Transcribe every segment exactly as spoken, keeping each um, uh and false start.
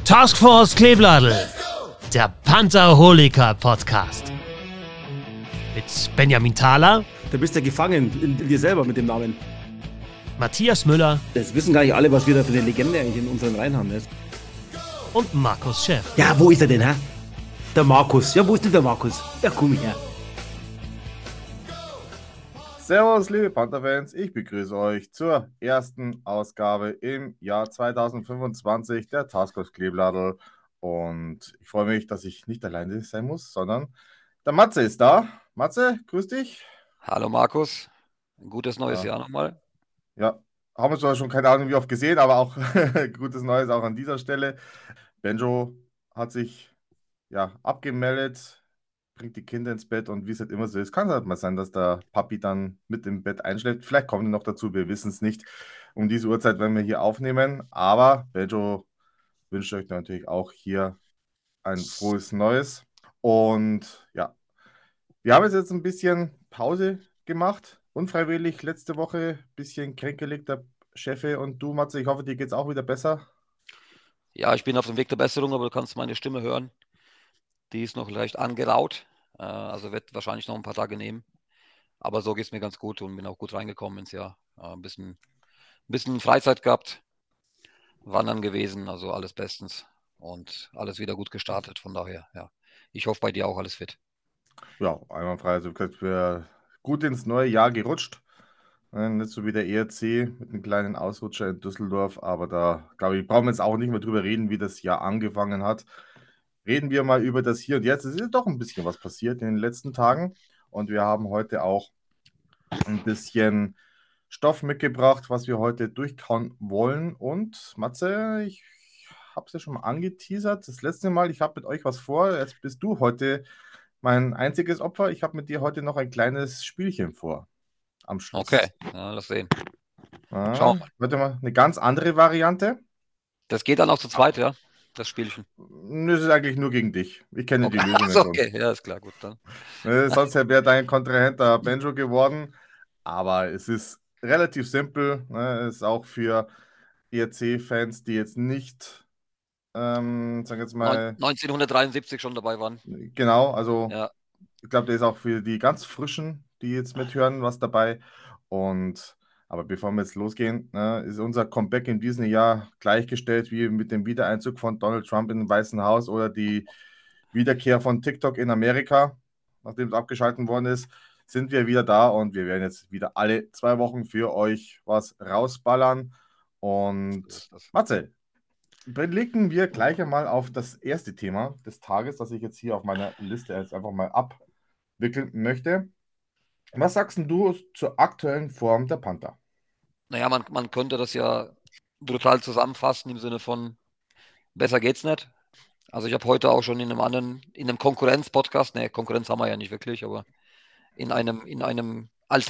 Taskforce Kleebladel, der Pantherholiker-Podcast. Mit Benjamin Thaler. Da bist du ja gefangen in, in dir selber mit dem Namen. Matthias Müller. Das wissen gar nicht alle, was wir da für eine Legende eigentlich in unseren Reihen haben. Ne? Und Markus Schäff. Ja, wo ist er denn, hä? Der Markus. Ja, wo ist denn der Markus? Ja, komm her. Servus, liebe Panther-Fans, ich begrüße euch zur ersten Ausgabe im Jahr zweitausendfünfundzwanzig der Taskforce Kleebladel. Und ich freue mich, dass ich nicht alleine sein muss, sondern der Matze ist da. Matze, grüß dich. Hallo Markus, ein gutes neues Ja. Jahr nochmal. Ja, haben wir zwar schon keine Ahnung wie oft gesehen, aber auch gutes Neues auch an dieser Stelle. Benjo hat sich ja abgemeldet, bringt die Kinder ins Bett und wie es halt immer so ist, kann es halt mal sein, dass der Papi dann mit im Bett einschläft. Vielleicht kommt er noch dazu, wir wissen es nicht. Um diese Uhrzeit, wenn wir hier aufnehmen. Aber Benjo wünscht euch natürlich auch hier ein frohes Neues. Und ja, wir haben jetzt ein bisschen Pause gemacht. Unfreiwillig letzte Woche, ein bisschen kränkelig, der Chefe und du, Matze. Ich hoffe, dir geht es auch wieder besser. Ja, ich bin auf dem Weg der Besserung, aber du kannst meine Stimme hören. Die ist noch leicht angeraut, äh, also wird wahrscheinlich noch ein paar Tage nehmen. Aber so geht es mir ganz gut und bin auch gut reingekommen ins Jahr. Äh, ein bisschen, ein bisschen Freizeit gehabt, wandern gewesen, also alles bestens und alles wieder gut gestartet. Von daher, ja. Ich hoffe, bei dir auch alles fit. Ja, einwandfrei. Also wir gut ins neue Jahr gerutscht. Äh, Nicht so wie der E R C mit einem kleinen Ausrutscher in Düsseldorf, aber da, glaube ich, brauchen wir jetzt auch nicht mehr drüber reden, wie das Jahr angefangen hat. Reden wir mal über das Hier und Jetzt. Es ist ja doch ein bisschen was passiert in den letzten Tagen und wir haben heute auch ein bisschen Stoff mitgebracht, was wir heute durchkauen wollen. Und Matze, ich habe es ja schon mal angeteasert. Das letzte Mal, ich habe mit euch was vor. Jetzt bist du heute mein einziges Opfer. Ich habe mit dir heute noch ein kleines Spielchen vor. Am Schluss. Okay, ja, lass sehen. Ah, Schauen wir mal. warte mal, eine ganz andere Variante. Das geht dann auch zu zweit, ja, das Spielchen. Das ist eigentlich nur gegen dich. Ich kenne Okay, die Lösungen also, schon. okay. Ja, ist klar, gut dann. Äh, Sonst wäre dein Kontrahent der Benjo geworden. Aber es ist relativ simpel. Ne? Es ist auch für E R C-Fans, die jetzt nicht, ähm, sag jetzt Neun- mal, neunzehnhundertdreiundsiebzig schon dabei waren. genau, also Ja. ich glaube, der ist auch für die ganz Frischen, die jetzt mithören, was dabei. Und aber bevor wir jetzt losgehen, ne, ist unser Comeback in diesem Jahr gleichgestellt wie mit dem Wiedereinzug von Donald Trump in den Weißen Haus oder die Wiederkehr von TikTok in Amerika, nachdem es abgeschaltet worden ist, sind wir wieder da und wir werden jetzt wieder alle zwei Wochen für euch was rausballern. Und So ist das. Matze, blicken wir gleich einmal auf das erste Thema des Tages, das ich jetzt hier auf meiner Liste jetzt einfach mal abwickeln möchte. Was sagst denn du zur aktuellen Form der Panther? Naja, man, man könnte das ja brutal zusammenfassen im Sinne von besser geht's nicht. Also ich habe heute auch schon in einem anderen, in einem Konkurrenz-Podcast, ne, Konkurrenz haben wir ja nicht wirklich, aber in einem, in einem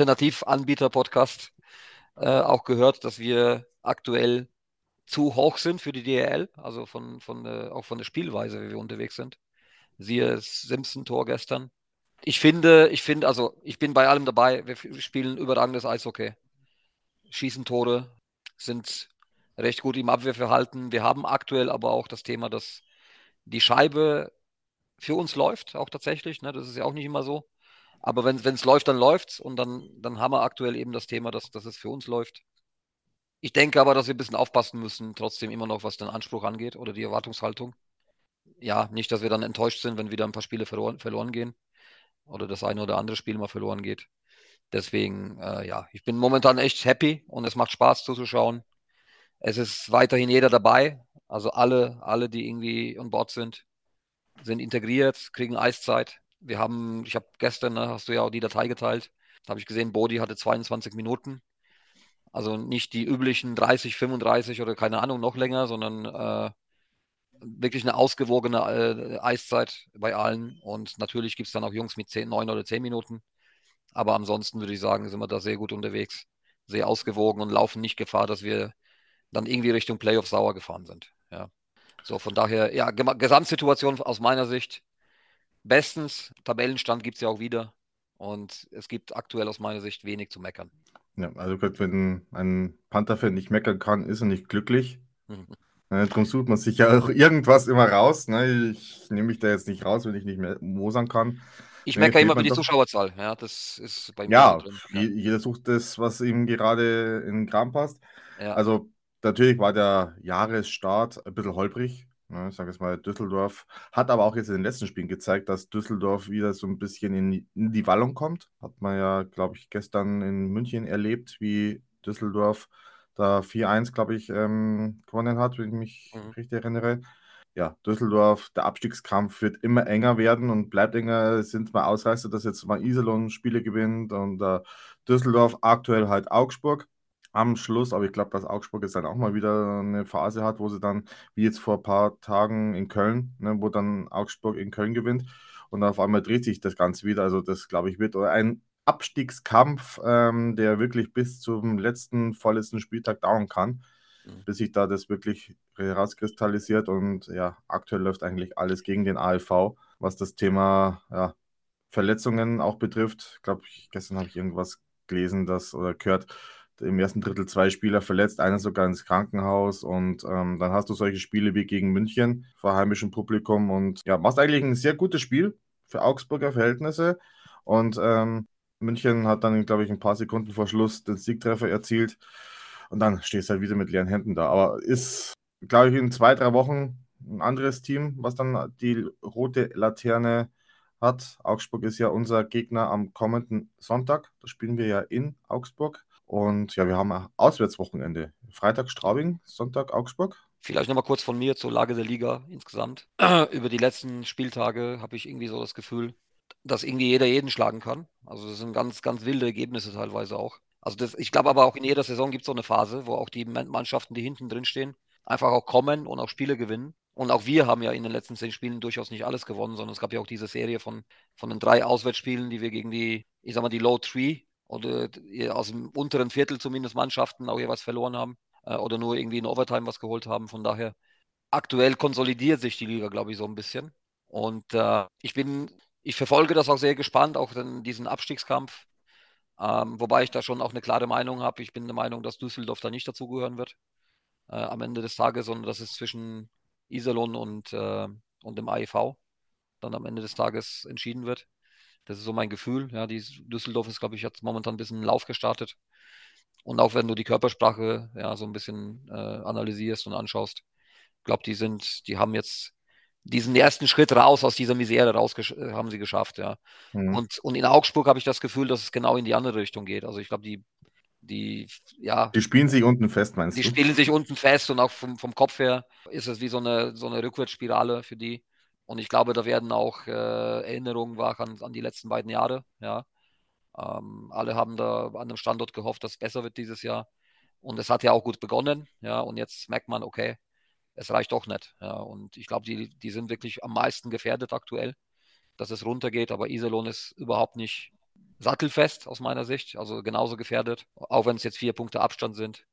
Alternativanbieter-Podcast äh, auch gehört, dass wir aktuell zu hoch sind für die D E L, also von, von, äh, auch von der Spielweise, wie wir unterwegs sind. Siehe das Simpson-Tor gestern. Ich finde, ich finde, also ich bin bei allem dabei, wir f- spielen überragendes Eishockey. Schießen Tore, sind recht gut im Abwehrverhalten. Wir haben aktuell aber auch das Thema, dass die Scheibe für uns läuft, auch tatsächlich. Ne? Das ist ja auch nicht immer so. Aber wenn es läuft, dann läuft's. Und dann, dann haben wir aktuell eben das Thema, dass, dass es für uns läuft. Ich denke aber, dass wir ein bisschen aufpassen müssen, trotzdem immer noch, was den Anspruch angeht oder die Erwartungshaltung. Ja, nicht, dass wir dann enttäuscht sind, wenn wieder ein paar Spiele verloren, verloren gehen oder das eine oder andere Spiel mal verloren geht. Deswegen, äh, ja, ich bin momentan echt happy und es macht Spaß zuzuschauen. Es ist weiterhin jeder dabei. Also alle, alle, die irgendwie an Bord sind, sind integriert, kriegen Eiszeit. Wir haben, ich habe gestern, ne, hast du ja auch die Datei geteilt, da habe ich gesehen, Bodi hatte zweiundzwanzig Minuten. Also nicht die üblichen dreißig, fünfunddreißig oder keine Ahnung, noch länger, sondern äh, wirklich eine ausgewogene äh, Eiszeit bei allen. Und natürlich gibt es dann auch Jungs mit zehn, neun oder zehn Minuten. Aber ansonsten würde ich sagen, sind wir da sehr gut unterwegs, sehr ausgewogen und laufen nicht Gefahr, dass wir dann irgendwie Richtung Playoff sauer gefahren sind. Ja. So, von daher, ja, Gem- Gesamtsituation aus meiner Sicht bestens. Tabellenstand gibt es ja auch wieder. Und es gibt aktuell aus meiner Sicht wenig zu meckern. Ja, also gut, wenn ein Panther-Fan nicht meckern kann, ist er nicht glücklich. Mhm. Ne, darum sucht man sich ja auch irgendwas immer raus. Ne? Ich nehme mich da jetzt nicht raus, wenn ich nicht mehr mosern kann. Ich Ne, meckere fehlt immer über man die doch. Zuschauerzahl. Ja, das ist bei mir so Ja, drin. Ja, je- jeder sucht das, was ihm gerade in den Kram passt. ja. Also natürlich war der Jahresstart ein bisschen holprig. Ne? Ich sage jetzt mal, Düsseldorf hat aber auch jetzt in den letzten Spielen gezeigt, dass Düsseldorf wieder so ein bisschen in, die- in die Wallung kommt. Hat man ja, glaube ich, gestern in München erlebt, wie Düsseldorf da vier eins, glaube ich, ähm, gewonnen hat, wenn ich mich Mhm. richtig erinnere. Ja, Düsseldorf, der Abstiegskampf wird immer enger werden und bleibt enger. Es sind mal Ausreißer, dass jetzt mal Iserlohn Spiele gewinnt und äh, Düsseldorf aktuell halt Augsburg am Schluss. Aber ich glaube, dass Augsburg jetzt dann auch mal wieder eine Phase hat, wo sie dann, wie jetzt vor ein paar Tagen in Köln, ne, wo dann Augsburg in Köln gewinnt und auf einmal dreht sich das Ganze wieder. Also das, glaube ich, wird ein Abstiegskampf, ähm, der wirklich bis zum letzten, vorletzten Spieltag dauern kann, Mhm. bis sich da das wirklich herauskristallisiert. Und ja, aktuell läuft eigentlich alles gegen den A F V, was das Thema ja, Verletzungen auch betrifft. Ich glaube, gestern habe ich irgendwas gelesen, dass oder gehört, im ersten Drittel zwei Spieler verletzt, einer sogar ins Krankenhaus. Und ähm, dann hast du solche Spiele wie gegen München vor heimischem Publikum und ja, machst eigentlich ein sehr gutes Spiel für Augsburger Verhältnisse. Und ähm, München hat dann, glaube ich, ein paar Sekunden vor Schluss den Siegtreffer erzielt. Und dann stehst du halt wieder mit leeren Händen da. Aber ist, glaube ich, in zwei, drei Wochen ein anderes Team, was dann die rote Laterne hat. Augsburg ist ja unser Gegner am kommenden Sonntag. Da spielen wir ja in Augsburg. Und ja, wir haben ein Auswärtswochenende. Freitag Straubing, Sonntag Augsburg. Vielleicht nochmal kurz von mir zur Lage der Liga insgesamt. Über die letzten Spieltage habe ich irgendwie so das Gefühl, dass irgendwie jeder jeden schlagen kann. Also das sind ganz, ganz wilde Ergebnisse teilweise auch. Also das, ich glaube aber auch in jeder Saison gibt es so eine Phase, wo auch die Man- Mannschaften, die hinten drin stehen, einfach auch kommen und auch Spiele gewinnen. Und auch wir haben ja in den letzten zehn Spielen durchaus nicht alles gewonnen, sondern es gab ja auch diese Serie von, von den drei Auswärtsspielen, die wir gegen die, ich sag mal, die Low Three oder die aus dem unteren Viertel zumindest Mannschaften auch jeweils verloren haben äh, oder nur irgendwie in Overtime was geholt haben. Von daher, aktuell konsolidiert sich die Liga, glaube ich, so ein bisschen. Und äh, ich bin, ich verfolge das auch sehr gespannt, auch den, diesen Abstiegskampf. Ähm, wobei ich da schon auch eine klare Meinung habe. Ich bin der Meinung, dass Düsseldorf da nicht dazugehören wird äh, am Ende des Tages, sondern dass es zwischen Iserlohn und, äh, und dem A I V dann am Ende des Tages entschieden wird. Das ist so mein Gefühl. Ja, die Düsseldorf ist, glaube ich, jetzt momentan ein bisschen einen Lauf gestartet. Und auch wenn du die Körpersprache ja so ein bisschen äh, analysierst und anschaust, ich glaube, die sind, die haben jetzt diesen ersten Schritt raus aus dieser Misere raus äh, haben sie geschafft, ja. Mhm. Und, und in Augsburg habe ich das Gefühl, dass es genau in die andere Richtung geht. Also ich glaube, die, die, ja, Die spielen sich unten fest, die meinst du? spielen sich unten fest und auch vom, vom Kopf her ist es wie so eine, so eine Rückwärtsspirale für die. Und ich glaube, da werden auch äh, Erinnerungen wach an, an die letzten beiden Jahre, ja. Ähm, alle haben da an einem Standort gehofft, dass es besser wird dieses Jahr. Und es hat ja auch gut begonnen, ja. Und jetzt merkt man, okay, es reicht doch nicht. Ja. Und ich glaube, die, die sind wirklich am meisten gefährdet aktuell, dass es runtergeht. Aber Iserlohn ist überhaupt nicht sattelfest aus meiner Sicht. Also genauso gefährdet, auch wenn es jetzt vier Punkte Abstand sind.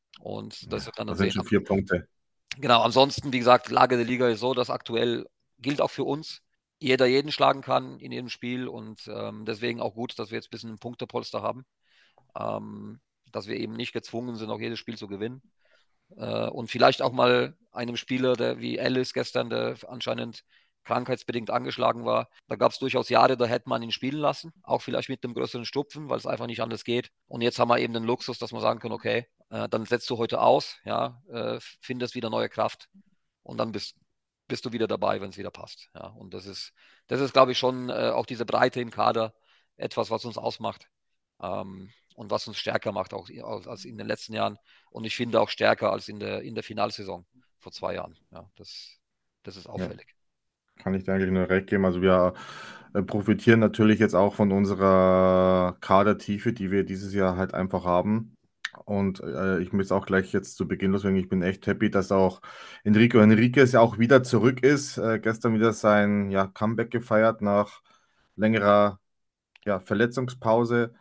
Und das Ja, wird man dann das sind sehen. schon Aber vier Punkte. genau, ansonsten, wie gesagt, Lage der Liga ist so, dass aktuell gilt auch für uns, jeder jeden schlagen kann in jedem Spiel. Und ähm, deswegen auch gut, dass wir jetzt ein bisschen ein Punktepolster haben. Ähm, dass wir eben nicht gezwungen sind, auch jedes Spiel zu gewinnen. Äh, und vielleicht auch mal einem Spieler, der wie Ellis gestern, der anscheinend krankheitsbedingt angeschlagen war. Da gab es durchaus Jahre, da hätte man ihn spielen lassen, auch vielleicht mit einem größeren Stupfen, weil es einfach nicht anders geht. Und jetzt haben wir eben den Luxus, dass wir sagen können, okay, äh, dann setzt du heute aus, ja, äh, findest wieder neue Kraft und dann bist, bist du wieder dabei, wenn es wieder passt. Ja, und das ist, das ist, glaube ich, schon äh, auch diese Breite im Kader etwas, was uns ausmacht. Ähm, und was uns stärker macht, auch als in den letzten Jahren. Und ich finde auch stärker als in der, in der Finalsaison vor zwei Jahren. Ja, das, das ist Ja, auffällig. kann ich dir eigentlich nur recht geben. Also wir äh, profitieren natürlich jetzt auch von unserer Kadertiefe, die wir dieses Jahr halt einfach haben. Und äh, ich muss auch gleich jetzt zu Beginn loswerden, ich bin echt happy, dass auch Enrico Enriquez ja auch wieder zurück ist. Äh, gestern wieder sein ja, Comeback gefeiert nach längerer ja, Verletzungspause.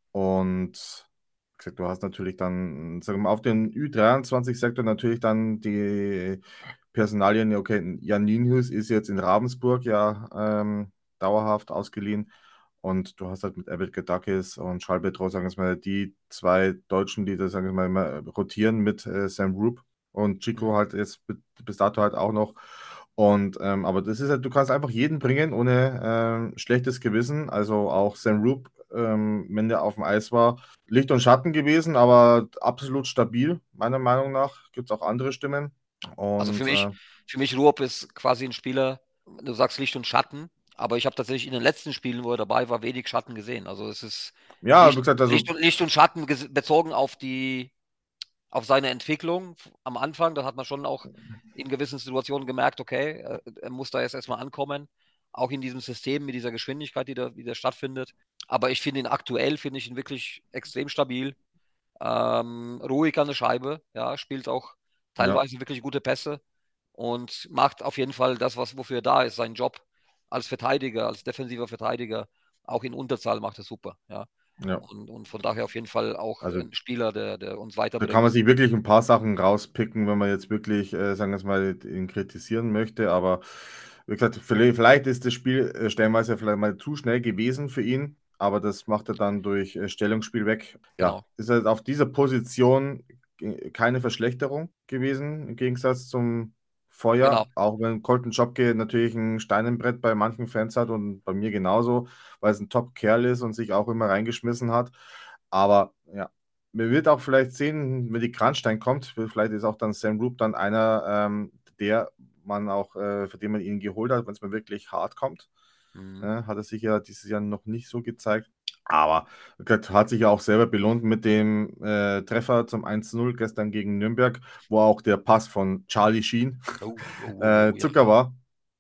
Und wie gesagt, du hast natürlich dann, sagen wir mal, auf den Ü dreiundzwanzig-Sektor natürlich dann die Personalien, ja, okay, Jan Nienhuis ist jetzt in Ravensburg ja ähm, dauerhaft ausgeliehen. Und du hast halt mit Abed Gedakis und Charles Bedros, sagen wir mal, die zwei Deutschen, die da, sagen wir mal, immer rotieren mit äh, Sam Roop. und Chico Mhm. halt jetzt bi- bis dato halt auch noch. Und ähm, aber das ist halt, du kannst einfach jeden bringen ohne ähm, schlechtes Gewissen. Also auch Sam Roop, ähm, wenn der auf dem Eis war, Licht und Schatten gewesen, aber absolut stabil, meiner Meinung nach. Gibt es auch andere Stimmen. Also für Und mich, äh, für mich Ruopp ist quasi ein Spieler, du sagst Licht und Schatten, aber ich habe tatsächlich in den letzten Spielen, wo er dabei war, wenig Schatten gesehen. Also es ist ja, wie Licht, gesagt, also Licht und, Licht und Schatten ges- bezogen auf die, auf seine Entwicklung f- am Anfang. Da hat man schon auch in gewissen Situationen gemerkt, okay, er, er muss da jetzt erstmal ankommen. Auch in diesem System mit dieser Geschwindigkeit, die da, die da stattfindet. Aber ich finde ihn aktuell, finde ich ihn wirklich extrem stabil. Ähm, ruhig an der Scheibe, ja, spielt auch ja, teilweise wirklich gute Pässe und macht auf jeden Fall das, was, wofür er da ist, seinen Job als Verteidiger, als defensiver Verteidiger, auch in Unterzahl macht er super, ja. ja. Und, und von daher auf jeden Fall auch Also ein Spieler, der, der uns da kann man weiterbringt. sich wirklich ein paar Sachen rauspicken, wenn man jetzt wirklich, äh, sagen wir es mal, ihn kritisieren möchte. Aber wie gesagt, vielleicht vielleicht ist das Spiel äh, stellenweise vielleicht mal zu schnell gewesen für ihn, aber das macht er dann durch äh, Stellungsspiel weg. Ja, Genau, ist halt auf dieser Position äh, keine Verschlechterung gewesen, im Gegensatz zum genau. Vorjahr. Auch wenn Colton Jobke natürlich ein Stein im Brett bei manchen Fans hat und bei mir genauso, weil es ein Top-Kerl ist und sich auch immer reingeschmissen hat. Aber ja, man wird auch vielleicht sehen, wenn die Crunch-Time kommt, vielleicht ist auch dann Sam Roop dann einer, ähm, der man auch, äh, für den man ihn geholt hat, wenn es mal wirklich hart kommt. Mhm. Äh, hat er sich ja dieses Jahr noch nicht so gezeigt. Aber Gott, hat sich ja auch selber belohnt mit dem äh, Treffer zum eins zu null gestern gegen Nürnberg, wo auch der Pass von Charlie Sheen Oh, oh, oh, äh, oh, ja. Zucker war.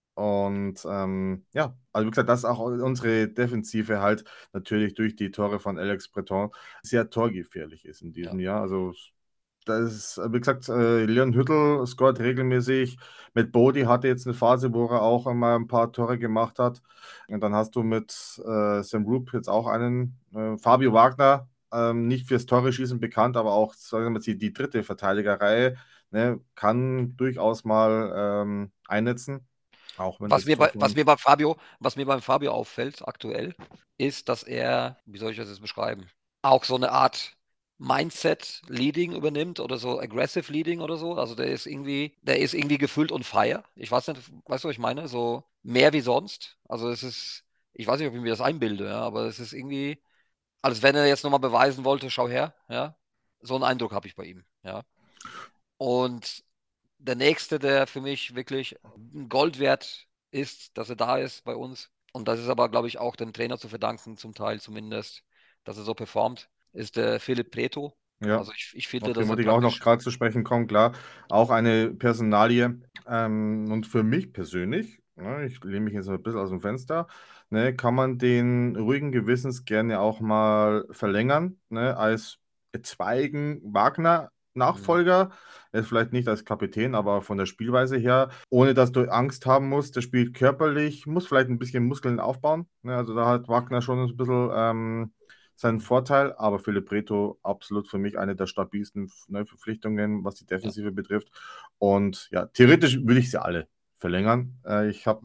Und ähm, ja, also wie gesagt, das ist auch unsere Defensive halt natürlich durch die Tore von Alex Breton sehr torgefährlich ist in Ja. diesem Jahr. Also das ist, wie gesagt, äh, Leon Hüttl scoret regelmäßig. Mit Bodie hatte jetzt eine Phase, wo er auch einmal ein paar Tore gemacht hat. Und dann hast du mit äh, Sam Roop jetzt auch einen, äh, Fabio Wagner, ähm, nicht fürs Tore-Schießen bekannt, aber auch, sagen wir mal, die, die dritte Verteidigerreihe, ne, kann durchaus mal ähm, einnetzen. Auch wenn Was das mir Tor bei, was von. mir bei Fabio, was mir beim Fabio auffällt aktuell, ist, dass er, wie soll ich das jetzt beschreiben, auch so eine Art Mindset-Leading übernimmt oder so Aggressive Leading oder so. Also der ist irgendwie, der ist irgendwie gefüllt und fire. Ich weiß nicht, weißt du, was ich meine? So mehr wie sonst. Also es ist, ich weiß nicht, ob ich mir das einbilde, ja, aber es ist irgendwie, als wenn er jetzt nochmal beweisen wollte, schau her, ja. So einen Eindruck habe ich bei ihm, ja. Und der nächste, der für mich wirklich ein Gold wert ist, dass er da ist bei uns. Und das ist aber, glaube ich, auch dem Trainer zu verdanken, zum Teil zumindest, dass er so performt, ist der Philipp Preto. Ja, Also ich, ich finde, auf den dass er wollte ich auch noch praktisch, gerade zu sprechen kommen, klar. Auch eine Personalie. Ähm, und für mich persönlich, ne, ich lehne mich jetzt ein bisschen aus dem Fenster, ne, kann man den ruhigen Gewissens gerne auch mal verlängern, ne, als Zweigen Wagner. mh, Nachfolger, er ist vielleicht nicht als Kapitän, aber von der Spielweise her, ohne dass du Angst haben musst, der spielt körperlich, muss vielleicht ein bisschen Muskeln aufbauen. Ne, also da hat Wagner schon ein bisschen ähm, seinen Vorteil, aber Philipp Preto absolut für mich eine der stabilsten Neuverpflichtungen, was die ja. Defensive betrifft. Und ja, theoretisch will ich sie alle verlängern. Äh, ich habe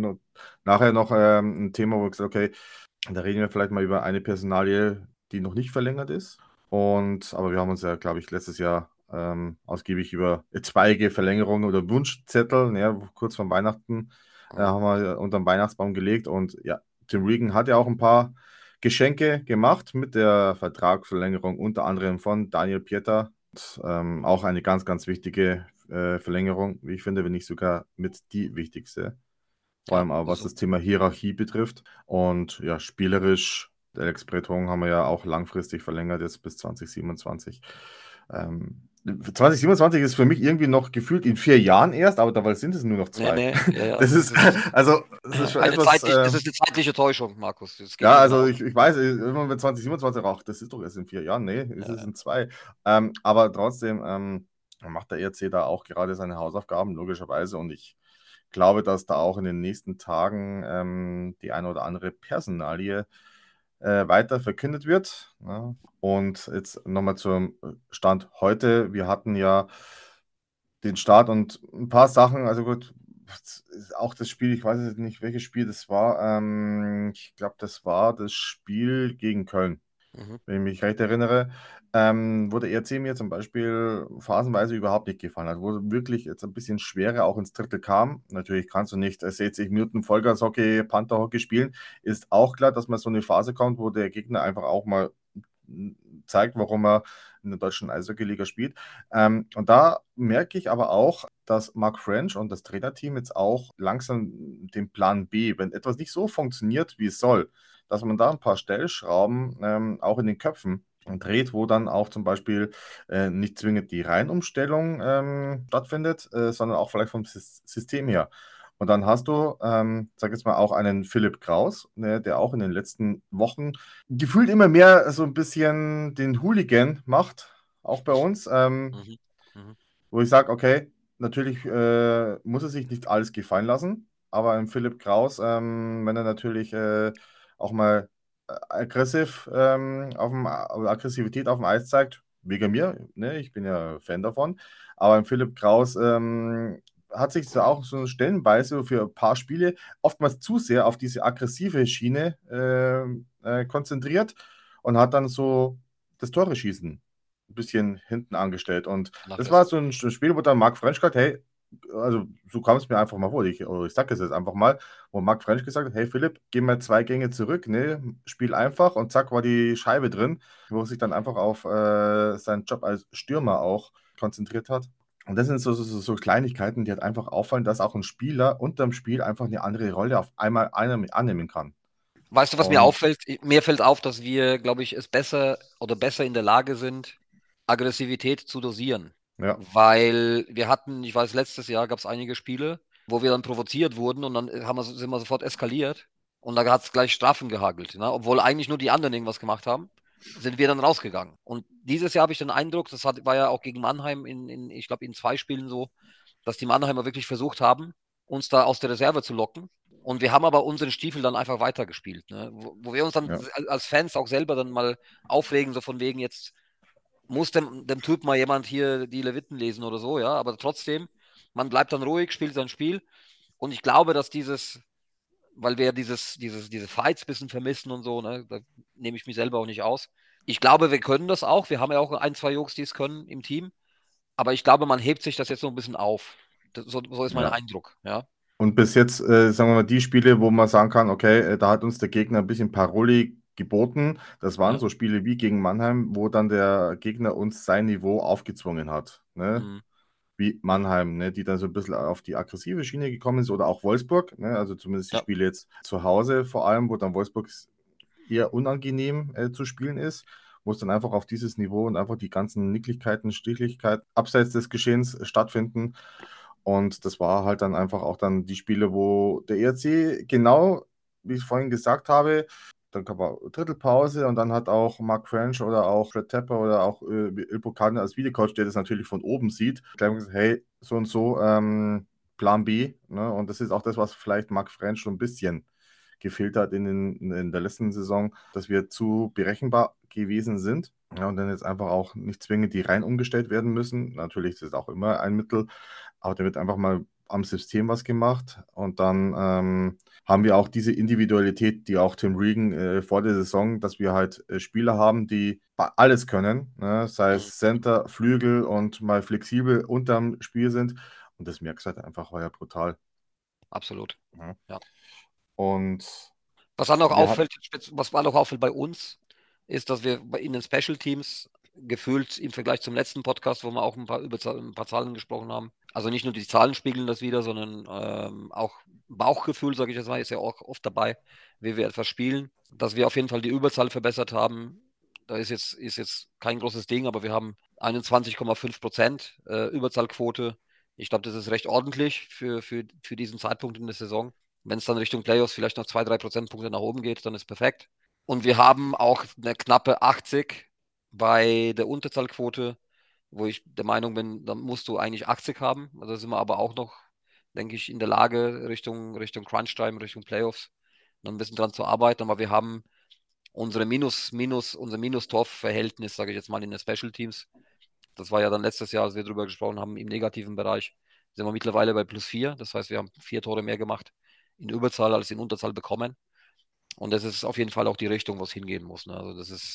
nachher noch ähm, ein Thema, wo ich gesagt okay, da reden wir vielleicht mal über eine Personalie, die noch nicht verlängert ist. Und aber wir haben uns ja, glaube ich, letztes Jahr ähm, ausgiebig über etwaige Verlängerungen oder Wunschzettel, ja, kurz vor Weihnachten, äh, Mhm. haben wir unter den Weihnachtsbaum gelegt. Und ja, Tim Regan hat ja auch ein paar Geschenke gemacht mit der Vertragsverlängerung, unter anderem von Daniel Pieter. Und, ähm, auch eine ganz, ganz wichtige äh, Verlängerung, wie ich finde, wenn nicht sogar mit die wichtigste. Vor Ja, allem aber was also, das Thema Hierarchie betrifft. Und ja, spielerisch, Alex Breton haben wir ja auch langfristig verlängert, jetzt bis zwanzig siebenundzwanzig. Ähm, zwanzig siebenundzwanzig ist für mich irgendwie noch gefühlt in vier Jahren erst, aber dabei sind es nur noch nee, zwei. nee, ja, ja, Das das ist, ist also, das ist schon eine etwas. zeitlich, Äh, das ist eine zeitliche Täuschung, Markus. Das geht ja, mir also genau. ich, ich weiß, immer mit zwanzig siebenundzwanzig, ach, das ist doch erst in vier Jahren. Nee, es ist Ja, in zwei. Ähm, aber trotzdem ähm, macht der E R C da auch gerade seine Hausaufgaben, logischerweise. Und ich glaube, dass da auch in den nächsten Tagen ähm, die eine oder andere Personalie äh, weiter verkündet wird. Ja. Und jetzt nochmal zum Stand heute. Wir hatten ja den Start und ein paar Sachen, also gut, auch das Spiel, ich weiß jetzt nicht, welches Spiel das war. Ähm, ich glaube, das war das Spiel gegen Köln. Mhm. wenn ich mich recht erinnere, ähm, wo der E R C mir zum Beispiel phasenweise überhaupt nicht gefallen hat, wo wirklich jetzt ein bisschen schwerer auch ins Drittel kam. Natürlich kannst du nicht äh, sechzig Minuten Vollgashockey, Pantherhockey spielen. Ist auch klar, dass man so eine Phase kommt, wo der Gegner einfach auch mal mm, zeigt, warum er in der deutschen Eishockey-Liga spielt. Ähm, und da merke ich aber auch, dass Mark French und das Trainerteam jetzt auch langsam den Plan B, wenn etwas nicht so funktioniert, wie es soll, dass man da ein paar Stellschrauben ähm, auch in den Köpfen dreht, wo dann auch zum Beispiel äh, nicht zwingend die Reihenumstellung ähm, stattfindet, äh, sondern auch vielleicht vom Sys System her. Und dann hast du, ähm, sag jetzt mal, auch einen Philipp Kraus, ne, der auch in den letzten Wochen gefühlt immer mehr so ein bisschen den Hooligan macht, auch bei uns. Ähm, Mhm. Mhm. wo ich sage, okay, natürlich äh, muss er sich nicht alles gefallen lassen, aber im Philipp Kraus, ähm, wenn er natürlich äh, auch mal äh, aggressiv ähm, auf dem, äh, Aggressivität auf dem Eis zeigt, wegen mir, ne, ich bin ja Fan davon, aber im Philipp Kraus ähm, hat sich so auch so stellenweise für ein paar Spiele oftmals zu sehr auf diese aggressive Schiene äh, äh, konzentriert und hat dann so das Tore schießen ein bisschen hinten angestellt. Und das war Vernachlässigt. so ein Spiel, wo dann Marc French gesagt hat, hey, also so kam es mir einfach mal vor, ich, oder ich sage es jetzt einfach mal, wo Marc French gesagt hat, hey Philipp, geh mal zwei Gänge zurück, ne, spiel einfach und zack war die Scheibe drin, wo er sich dann einfach auf äh, seinen Job als Stürmer auch konzentriert hat. Und das sind so, so, so so Kleinigkeiten, die halt einfach auffallen, dass auch ein Spieler unterm Spiel einfach eine andere Rolle auf einmal einer annehmen kann. Weißt du, was mir Und auffällt? Mir fällt auf, dass wir, glaube ich, es besser oder besser in der Lage sind, Aggressivität zu dosieren. ja, Weil wir hatten, ich weiß, letztes Jahr gab es einige Spiele, wo wir dann provoziert wurden und dann äh, haben wir, sind wir sofort eskaliert und da hat es gleich Strafen gehagelt. Ne? Obwohl eigentlich nur die anderen irgendwas gemacht haben, sind wir dann rausgegangen. Und dieses Jahr habe ich den Eindruck, das hat, war ja auch gegen Mannheim in, in ich glaube, in zwei Spielen so, dass die Mannheimer wirklich versucht haben, uns da aus der Reserve zu locken. Und wir haben aber unseren Stiefel dann einfach weitergespielt. Ne? Wo, wo wir uns dann ja. als Fans auch selber dann mal aufregen, so von wegen, jetzt muss dem, dem Typ mal jemand hier die Leviten lesen oder so, ja. Aber trotzdem, man bleibt dann ruhig, spielt sein Spiel. Und ich glaube, dass dieses, weil wir dieses, dieses, diese Fights ein bisschen vermissen und so, ne, da nehme ich mich selber auch nicht aus. Ich glaube, wir können das auch. Wir haben ja auch ein, zwei Jungs, die es können im Team. Aber ich glaube, man hebt sich das jetzt so ein bisschen auf. Das, so, so ist mein Ja. Eindruck, ja. Und bis jetzt, äh, sagen wir mal, die Spiele, wo man sagen kann, okay, äh, da hat uns der Gegner ein bisschen Paroli geboten. Das waren Ja. so Spiele wie gegen Mannheim, wo dann der Gegner uns sein Niveau aufgezwungen hat. Ne? Mhm. Wie Mannheim, ne? Die dann so ein bisschen auf die aggressive Schiene gekommen ist. Oder auch Wolfsburg, ne? Also zumindest die Ja, Spiele jetzt zu Hause vor allem, wo dann Wolfsburg eher unangenehm äh, zu spielen ist. Wo es dann einfach auf dieses Niveau und einfach die ganzen Nicklichkeiten, Stichlichkeiten abseits des Geschehens äh, stattfinden. Und das war halt dann einfach auch dann die Spiele, wo der E R C genau, wie ich vorhin gesagt habe, dann kam auch Drittelpause und dann hat auch Mark French oder auch Fred Tepper oder auch äh, Ilpo Kardin als Videocoach, der das natürlich von oben sieht, gleich mal gesagt, hey, so und so, ähm, Plan B. Ne? Und das ist auch das, was vielleicht Mark French so ein bisschen gefehlt hat in, den, in der letzten Saison, dass wir zu berechenbar gewesen sind. Ja, und dann jetzt einfach auch nicht zwingend die Reihen umgestellt werden müssen. Natürlich ist es auch immer ein Mittel, aber da wird einfach mal am System was gemacht. Und dann ähm, haben wir auch diese Individualität, die auch Tim Regan äh, vor der Saison, dass wir halt äh, Spieler haben, die alles können, ne? Sei mhm. es Center, Flügel und mal flexibel unterm Spiel sind. Und das merkst du halt einfach heuer brutal. Absolut. Ja. Ja. Und Was dann auch wir hatten, auffällt, spez- was dann auch auffällt bei uns, ist, dass wir bei- in den Special Teams gefühlt im Vergleich zum letzten Podcast, wo wir auch ein paar, über Zahl- ein paar Zahlen gesprochen haben, also nicht nur die Zahlen spiegeln das wieder, sondern ähm, auch Bauchgefühl, sage ich jetzt mal, ist ja auch oft dabei, wie wir etwas spielen, dass wir auf jeden Fall die Überzahl verbessert haben. Da ist jetzt, ist jetzt kein großes Ding, aber wir haben einundzwanzig Komma fünf Prozent äh, Überzahlquote. Ich glaube, das ist recht ordentlich für, für, für diesen Zeitpunkt in der Saison. Wenn es dann Richtung Playoffs vielleicht noch zwei, drei Prozentpunkte nach oben geht, dann ist perfekt. Und wir haben auch eine knappe achtzig bei der Unterzahlquote, wo ich der Meinung bin, da musst du eigentlich achtzig haben. Also sind wir aber auch noch, denke ich, in der Lage, Richtung, Richtung Crunch-Time, Richtung Playoffs, noch ein bisschen dran zu arbeiten. Aber wir haben unsere Minus, Minus, unser Minus-Torf-Verhältnis, sage ich jetzt mal, in den Special Teams. Das war ja dann letztes Jahr, als wir darüber gesprochen haben, im negativen Bereich, sind wir mittlerweile bei plus vier. Das heißt, wir haben vier Tore mehr gemacht in Überzahl als in Unterzahl bekommen. Und das ist auf jeden Fall auch die Richtung, wo es hingehen muss. Ne? Also das ist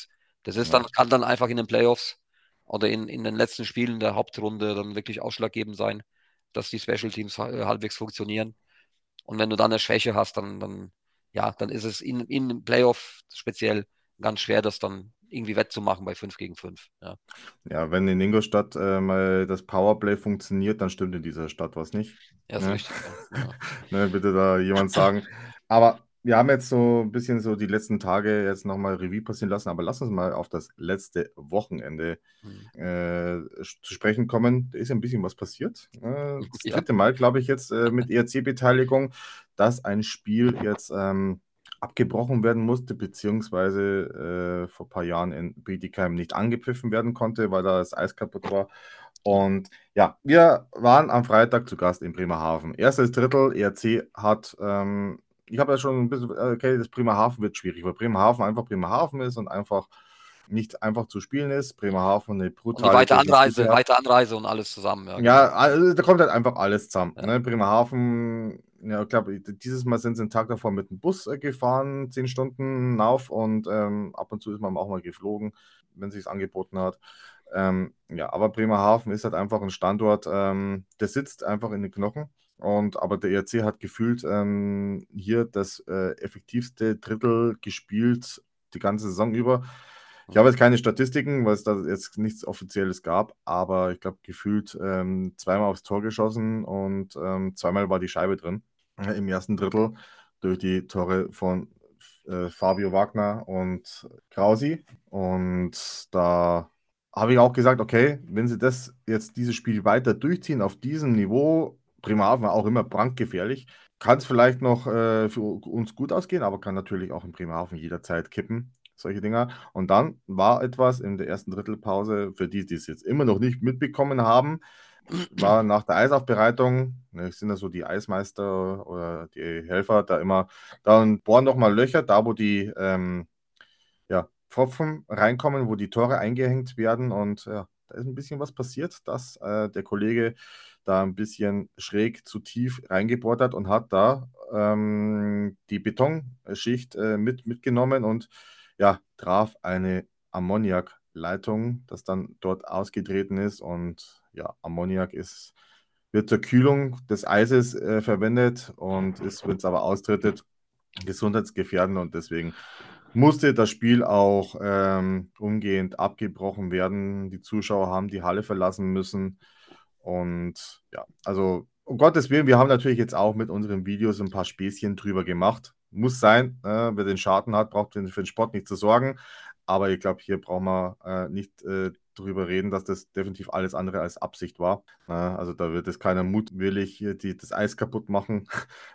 Das ist Ja. dann, kann dann einfach in den Playoffs oder in, in den letzten Spielen der Hauptrunde dann wirklich ausschlaggebend sein, dass die Special Teams ha- halbwegs funktionieren. Und wenn du dann eine Schwäche hast, dann, dann, ja, dann ist es in, in den Playoff speziell ganz schwer, das dann irgendwie wettzumachen bei fünf gegen fünf. Ja, Ja, wenn in Ingolstadt äh, mal das Powerplay funktioniert, dann stimmt in dieser Stadt was nicht. ja, ist Ne? richtig. Ja. Ja. Ne, bitte da jemand sagen. Aber wir haben jetzt so ein bisschen so die letzten Tage jetzt nochmal Revue passieren lassen, aber lass uns mal auf das letzte Wochenende Hm. äh, zu sprechen kommen. Da ist ja ein bisschen was passiert. Äh, das Ja. dritte Mal, glaube ich, jetzt äh, mit E R C-Beteiligung, dass ein Spiel jetzt ähm, abgebrochen werden musste, beziehungsweise äh, vor ein paar Jahren in Bietigheim nicht angepfiffen werden konnte, weil da das Eis kaputt war. Und ja, wir waren am Freitag zu Gast in Bremerhaven. Erstes Drittel, E R C hat, ähm, ich habe ja schon ein bisschen, äh, okay, das Bremerhaven wird schwierig, weil Bremerhaven einfach Bremerhaven ist und einfach nicht einfach zu spielen ist. Bremerhaven eine Und die brutale weite Defensive Anreise, hat. weite Anreise und alles zusammen. Ja, genau. Ja, also da kommt halt einfach alles zusammen. Ja. Ne? Bremerhaven, ja, ich glaube, dieses Mal sind sie den Tag davor mit dem Bus äh, gefahren, zehn Stunden auf und ähm, ab und zu ist man auch mal geflogen, wenn sich es angeboten hat. Ähm, ja, aber Bremerhaven ist halt einfach ein Standort, ähm, der sitzt einfach in den Knochen. Und aber der E R C hat gefühlt ähm, hier das äh, effektivste Drittel gespielt die ganze Saison über. Ich habe jetzt keine Statistiken, weil es da jetzt nichts Offizielles gab, aber ich glaube, gefühlt ähm, zweimal aufs Tor geschossen und ähm, zweimal war die Scheibe drin äh, im ersten Drittel durch die Tore von äh, Fabio Wagner und Krausi. Und da habe ich auch gesagt, okay, wenn sie das jetzt dieses Spiel weiter durchziehen auf diesem Niveau, Bremerhaven war auch immer brandgefährlich, kann es vielleicht noch äh, für uns gut ausgehen, aber kann natürlich auch in Bremerhaven jederzeit kippen, solche Dinger. Und dann war etwas in der ersten Drittelpause, für die, die es jetzt immer noch nicht mitbekommen haben, war nach der Eisaufbereitung, ne, sind ja so die Eismeister oder die Helfer da immer, da bohren noch mal Löcher, da wo die ähm, ja, Pfropfen reinkommen, wo die Tore eingehängt werden und ja, da ist ein bisschen was passiert, dass äh, der Kollege da ein bisschen schräg zu tief reingebohrt hat und hat da ähm, die Betonschicht äh, mit, mitgenommen und ja, traf eine Ammoniakleitung, das dann dort ausgetreten ist und ja, Ammoniak ist, wird zur Kühlung des Eises äh, verwendet und ist, wenn es aber austritt, gesundheitsgefährdend und deswegen musste das Spiel auch ähm, umgehend abgebrochen werden. Die Zuschauer haben die Halle verlassen müssen. Und ja, also um Gottes Willen, wir haben natürlich jetzt auch mit unseren Videos ein paar Späßchen drüber gemacht. Muss sein, äh, wer den Schaden hat, braucht für den Sport nicht zu sorgen. Aber ich glaube, hier brauchen wir äh, nicht äh, drüber reden, dass das definitiv alles andere als Absicht war. Äh, also da wird es keiner mutwillig hier die, das Eis kaputt machen.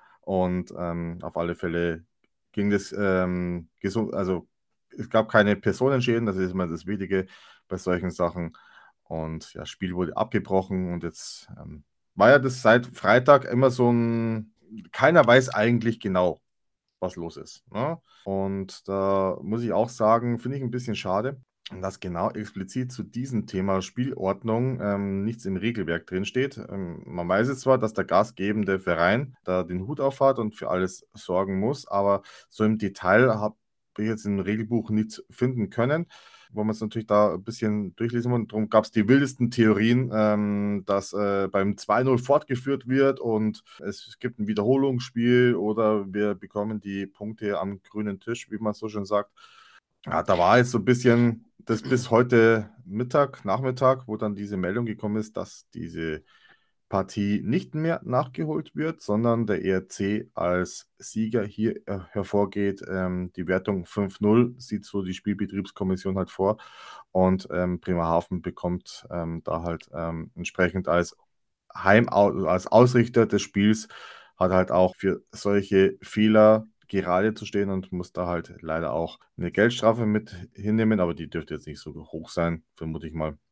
Und ähm, auf alle Fälle ging das ähm, gesund, also es gab keine Personenschäden, das ist immer das Wichtige bei solchen Sachen. Und ja, das Spiel wurde abgebrochen und jetzt ähm, war ja das seit Freitag immer so ein, keiner weiß eigentlich genau, was los ist. Ne? Und da muss ich auch sagen, finde ich ein bisschen schade, dass genau explizit zu diesem Thema Spielordnung ähm, nichts im Regelwerk drinsteht. Ähm, man weiß jetzt zwar, dass der gastgebende Verein da den Hut auf hat und für alles sorgen muss, aber so im Detail habe ich jetzt im Regelbuch nichts finden können, wo man es natürlich da ein bisschen durchlesen muss. Darum gab es die wildesten Theorien, ähm, dass äh, beim zwei null fortgeführt wird und es gibt ein Wiederholungsspiel oder wir bekommen die Punkte am grünen Tisch, wie man so schön sagt. Ja, da war jetzt so ein bisschen das bis heute Mittag, Nachmittag, wo dann diese Meldung gekommen ist, dass diese Partie nicht mehr nachgeholt wird, sondern der E R C als Sieger hier äh, hervorgeht. Ähm, die Wertung fünf null sieht so die Spielbetriebskommission halt vor und ähm, Bremerhaven bekommt ähm, da halt ähm, entsprechend als Heim als Ausrichter des Spiels hat halt auch für solche Fehler gerade zu stehen und muss da halt leider auch eine Geldstrafe mit hinnehmen, aber die dürfte jetzt nicht so hoch sein, vermute ich mal.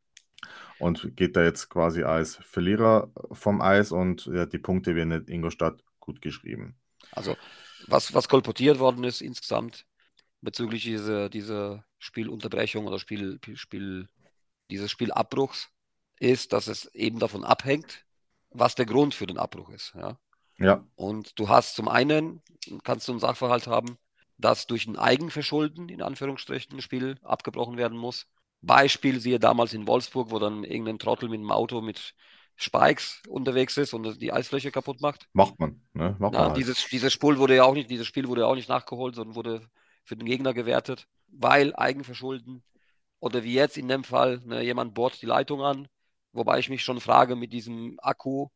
Und geht da jetzt quasi als Verlierer vom Eis und ja, die Punkte werden in Ingolstadt gut geschrieben. Also, was, was kolportiert worden ist insgesamt bezüglich dieser, dieser Spielunterbrechung oder Spiel, Spiel, dieses Spielabbruchs, ist, dass es eben davon abhängt, was der Grund für den Abbruch ist. Ja? Ja, Und du hast zum einen, kannst du einen Sachverhalt haben, dass durch ein Eigenverschulden, in Anführungsstrichen, ein Spiel abgebrochen werden muss. Beispiel siehe damals in Wolfsburg, wo dann irgendein Trottel mit einem Auto mit Spikes unterwegs ist und die Eisfläche kaputt macht. Macht man, ne? Macht man Ja, halt. dieses, dieses Spiel wurde ja auch nicht, dieses Spiel wurde ja auch nicht nachgeholt, sondern wurde für den Gegner gewertet, weil Eigenverschulden. Oder wie jetzt in dem Fall, ne, jemand bohrt die Leitung an, wobei ich mich schon frage mit diesem Akkuteil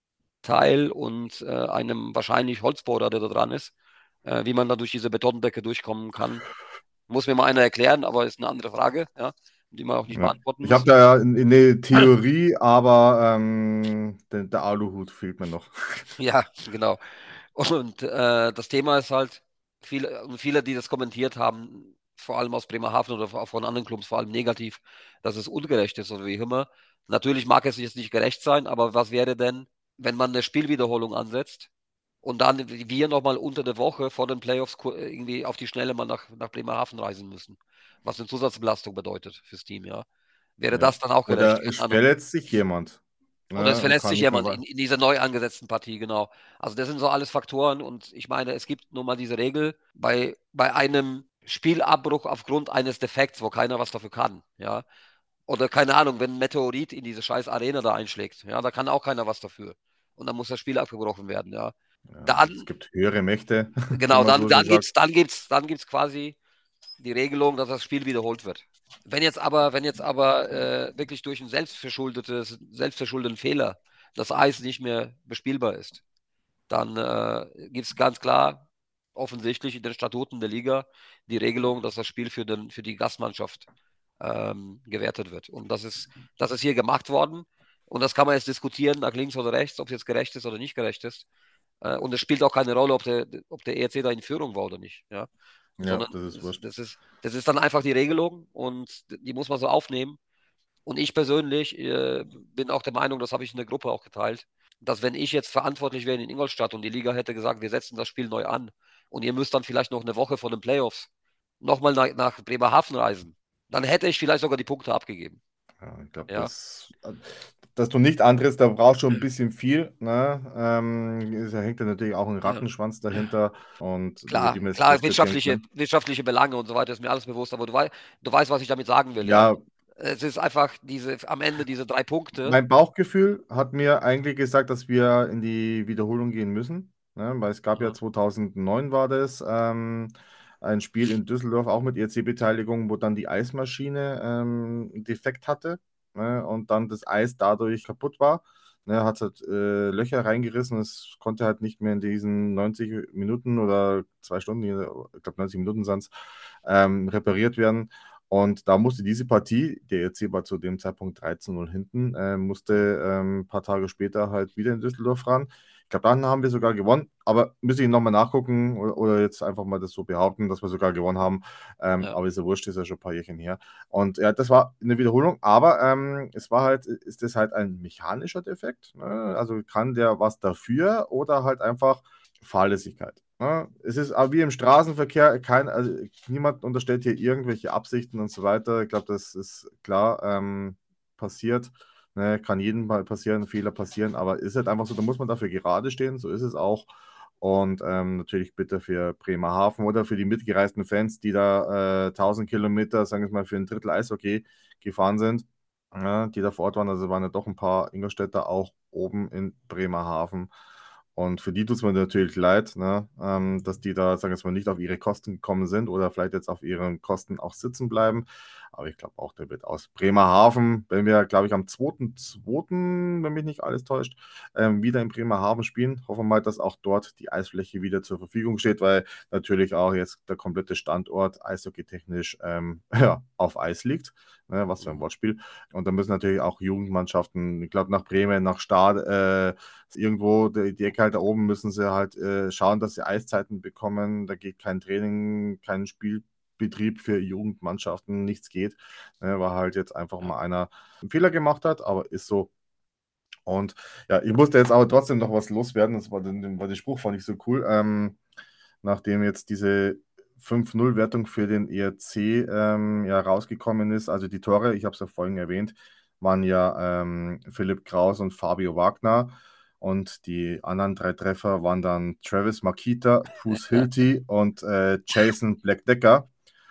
und äh, einem wahrscheinlich Holzbohrer, der da dran ist, äh, wie man da durch diese Betondecke durchkommen kann. Muss mir mal einer erklären, aber ist eine andere Frage, ja, die man auch nicht Ja. beantworten Ich habe muss. da ja in, in der Theorie, aber ähm, der, der Aluhut fehlt mir noch. Ja, genau. Und äh, das Thema ist halt, viele, und viele, die das kommentiert haben, vor allem aus Bremerhaven oder auch von anderen Clubs, vor allem negativ, dass es ungerecht ist oder wie immer. Natürlich mag es jetzt nicht gerecht sein, aber was wäre denn, wenn man eine Spielwiederholung ansetzt und dann wir nochmal unter der Woche vor den Playoffs ku- irgendwie auf die Schnelle mal nach, nach Bremerhaven reisen müssen? Was eine Zusatzbelastung bedeutet fürs Team, ja. Wäre Ja. das dann auch gerecht? Oder Keine es Ahnung. verletzt sich jemand, Oder es ne, und verletzt kann sich nicht mehr jemand wei- in, in dieser neu angesetzten Partie, genau. Also das sind so alles Faktoren und ich meine, es gibt nun mal diese Regel bei, bei einem Spielabbruch aufgrund eines Defekts, wo keiner was dafür kann, ja. Oder keine Ahnung, wenn ein Meteorit in diese scheiß Arena da einschlägt, ja, da kann auch keiner was dafür. Und dann muss das Spiel abgebrochen werden, ja. Ja, es Dann, gibt höhere Mächte, wie genau, man dann, so schön dann sagt. gibt's, dann gibt's, dann gibt's quasi die Regelung, dass das Spiel wiederholt wird. Wenn jetzt aber, wenn jetzt aber äh, wirklich durch einen selbstverschuldetes, selbstverschuldeten Fehler das Eis nicht mehr bespielbar ist, dann äh, gibt es ganz klar offensichtlich in den Statuten der Liga die Regelung, dass das Spiel für, den, für die Gastmannschaft ähm, gewertet wird. Und das ist, das ist hier gemacht worden. Und das kann man jetzt diskutieren, nach links oder rechts, ob es jetzt gerecht ist oder nicht gerecht ist. Äh, und es spielt auch keine Rolle, ob der, ob der E R C da in Führung war oder nicht. Ja? Ja, Sondern das ist das, wurscht. das ist, das ist dann einfach die Regelung und die muss man so aufnehmen. Und ich persönlich äh, bin auch der Meinung, das habe ich in der Gruppe auch geteilt, dass wenn ich jetzt verantwortlich wäre in Ingolstadt und die Liga hätte gesagt, wir setzen das Spiel neu an und ihr müsst dann vielleicht noch eine Woche vor den Playoffs nochmal nach, nach Bremerhaven reisen, dann hätte ich vielleicht sogar die Punkte abgegeben. Ja, ich glaube, Ja, das, dass du nicht antrittst, da brauchst schon ein bisschen viel. Ne? Ähm, da hängt ja natürlich auch ein ja. Rattenschwanz dahinter und über Klar, die man jetzt klar, kurz diskutieren wirtschaftliche, können. wirtschaftliche Belange und so weiter ist mir alles bewusst, aber du, wei du weißt, was ich damit sagen will, ja. Ja, Es ist einfach diese, am Ende diese drei Punkte. mein Bauchgefühl hat mir eigentlich gesagt, dass wir in die Wiederholung gehen müssen, ne? Weil es gab ja Ja, zweitausendneun war das ähm, ein Spiel in Düsseldorf auch mit E R C-Beteiligung, wo dann die Eismaschine ähm, einen Defekt hatte, ne? Und dann das Eis dadurch kaputt war. Ne? Hat halt äh, Löcher reingerissen. Es konnte halt nicht mehr in diesen neunzig Minuten oder zwei Stunden, ich glaube neunzig Minuten sind es, ähm, repariert werden. Und da musste diese Partie, der E R C war zu dem Zeitpunkt dreizehn null hinten, äh, musste ähm, ein paar Tage später halt wieder in Düsseldorf ran. Ich glaube, dann haben wir sogar gewonnen, aber müsste ich nochmal nachgucken oder, oder jetzt einfach mal das so behaupten, dass wir sogar gewonnen haben. Ähm, ja, aber ist ja wurscht, ist ja schon ein paar Jährchen her. Und ja, das war eine Wiederholung, aber ähm, es war halt, ist das halt ein mechanischer Defekt? Ne? Also kann der was dafür oder halt einfach Fahrlässigkeit? Ne? Es ist aber wie im Straßenverkehr, kein, also niemand unterstellt hier irgendwelche Absichten und so weiter. Ich glaube, das ist klar ähm, passiert. Ne? Kann jedem mal passieren, Fehler passieren, aber ist halt einfach so, da muss man dafür gerade stehen, so ist es auch. Und ähm, natürlich bitte für Bremerhaven oder für die mitgereisten Fans, die da äh, tausend Kilometer, sagen wir mal, für ein Drittel Eishockey gefahren sind, ja, die da vor Ort waren. Also waren ja doch ein paar Ingolstädter auch oben in Bremerhaven. Und für die tut es mir natürlich leid, ne, ähm, dass die da, sagen wir mal, nicht auf ihre Kosten gekommen sind oder vielleicht jetzt auf ihren Kosten auch sitzen bleiben. Aber ich glaube auch, der wird aus Bremerhaven, wenn wir, glaube ich, am zweiten zweiten, wenn mich nicht alles täuscht, ähm, wieder in Bremerhaven spielen. Hoffen wir mal, dass auch dort die Eisfläche wieder zur Verfügung steht, weil natürlich auch jetzt der komplette Standort eishockeytechnisch ähm, ja, auf Eis liegt. Ne, was für ein mhm, Wortspiel. Und da müssen natürlich auch Jugendmannschaften, ich glaube, nach Bremen, nach Stade, äh, irgendwo die, die Ecke halt da oben müssen sie halt äh, schauen, dass sie Eiszeiten bekommen. Da geht kein Training, kein Spielbetrieb für Jugendmannschaften, nichts geht. Ne, weil halt jetzt einfach ja, mal einer einen Fehler gemacht hat, aber ist so. Und ja, ich musste jetzt aber trotzdem noch was loswerden. Das war, den, war der Spruch, fand ich so cool. Ähm, nachdem jetzt diese fünf null-Wertung für den E R C ähm, ja rausgekommen ist, also die Tore, ich habe es ja vorhin erwähnt, waren ja ähm, Philipp Kraus und Fabio Wagner. Und die anderen drei Treffer waren dann Travis Makita, Bruce Hilty und äh, Jason Blackdecker.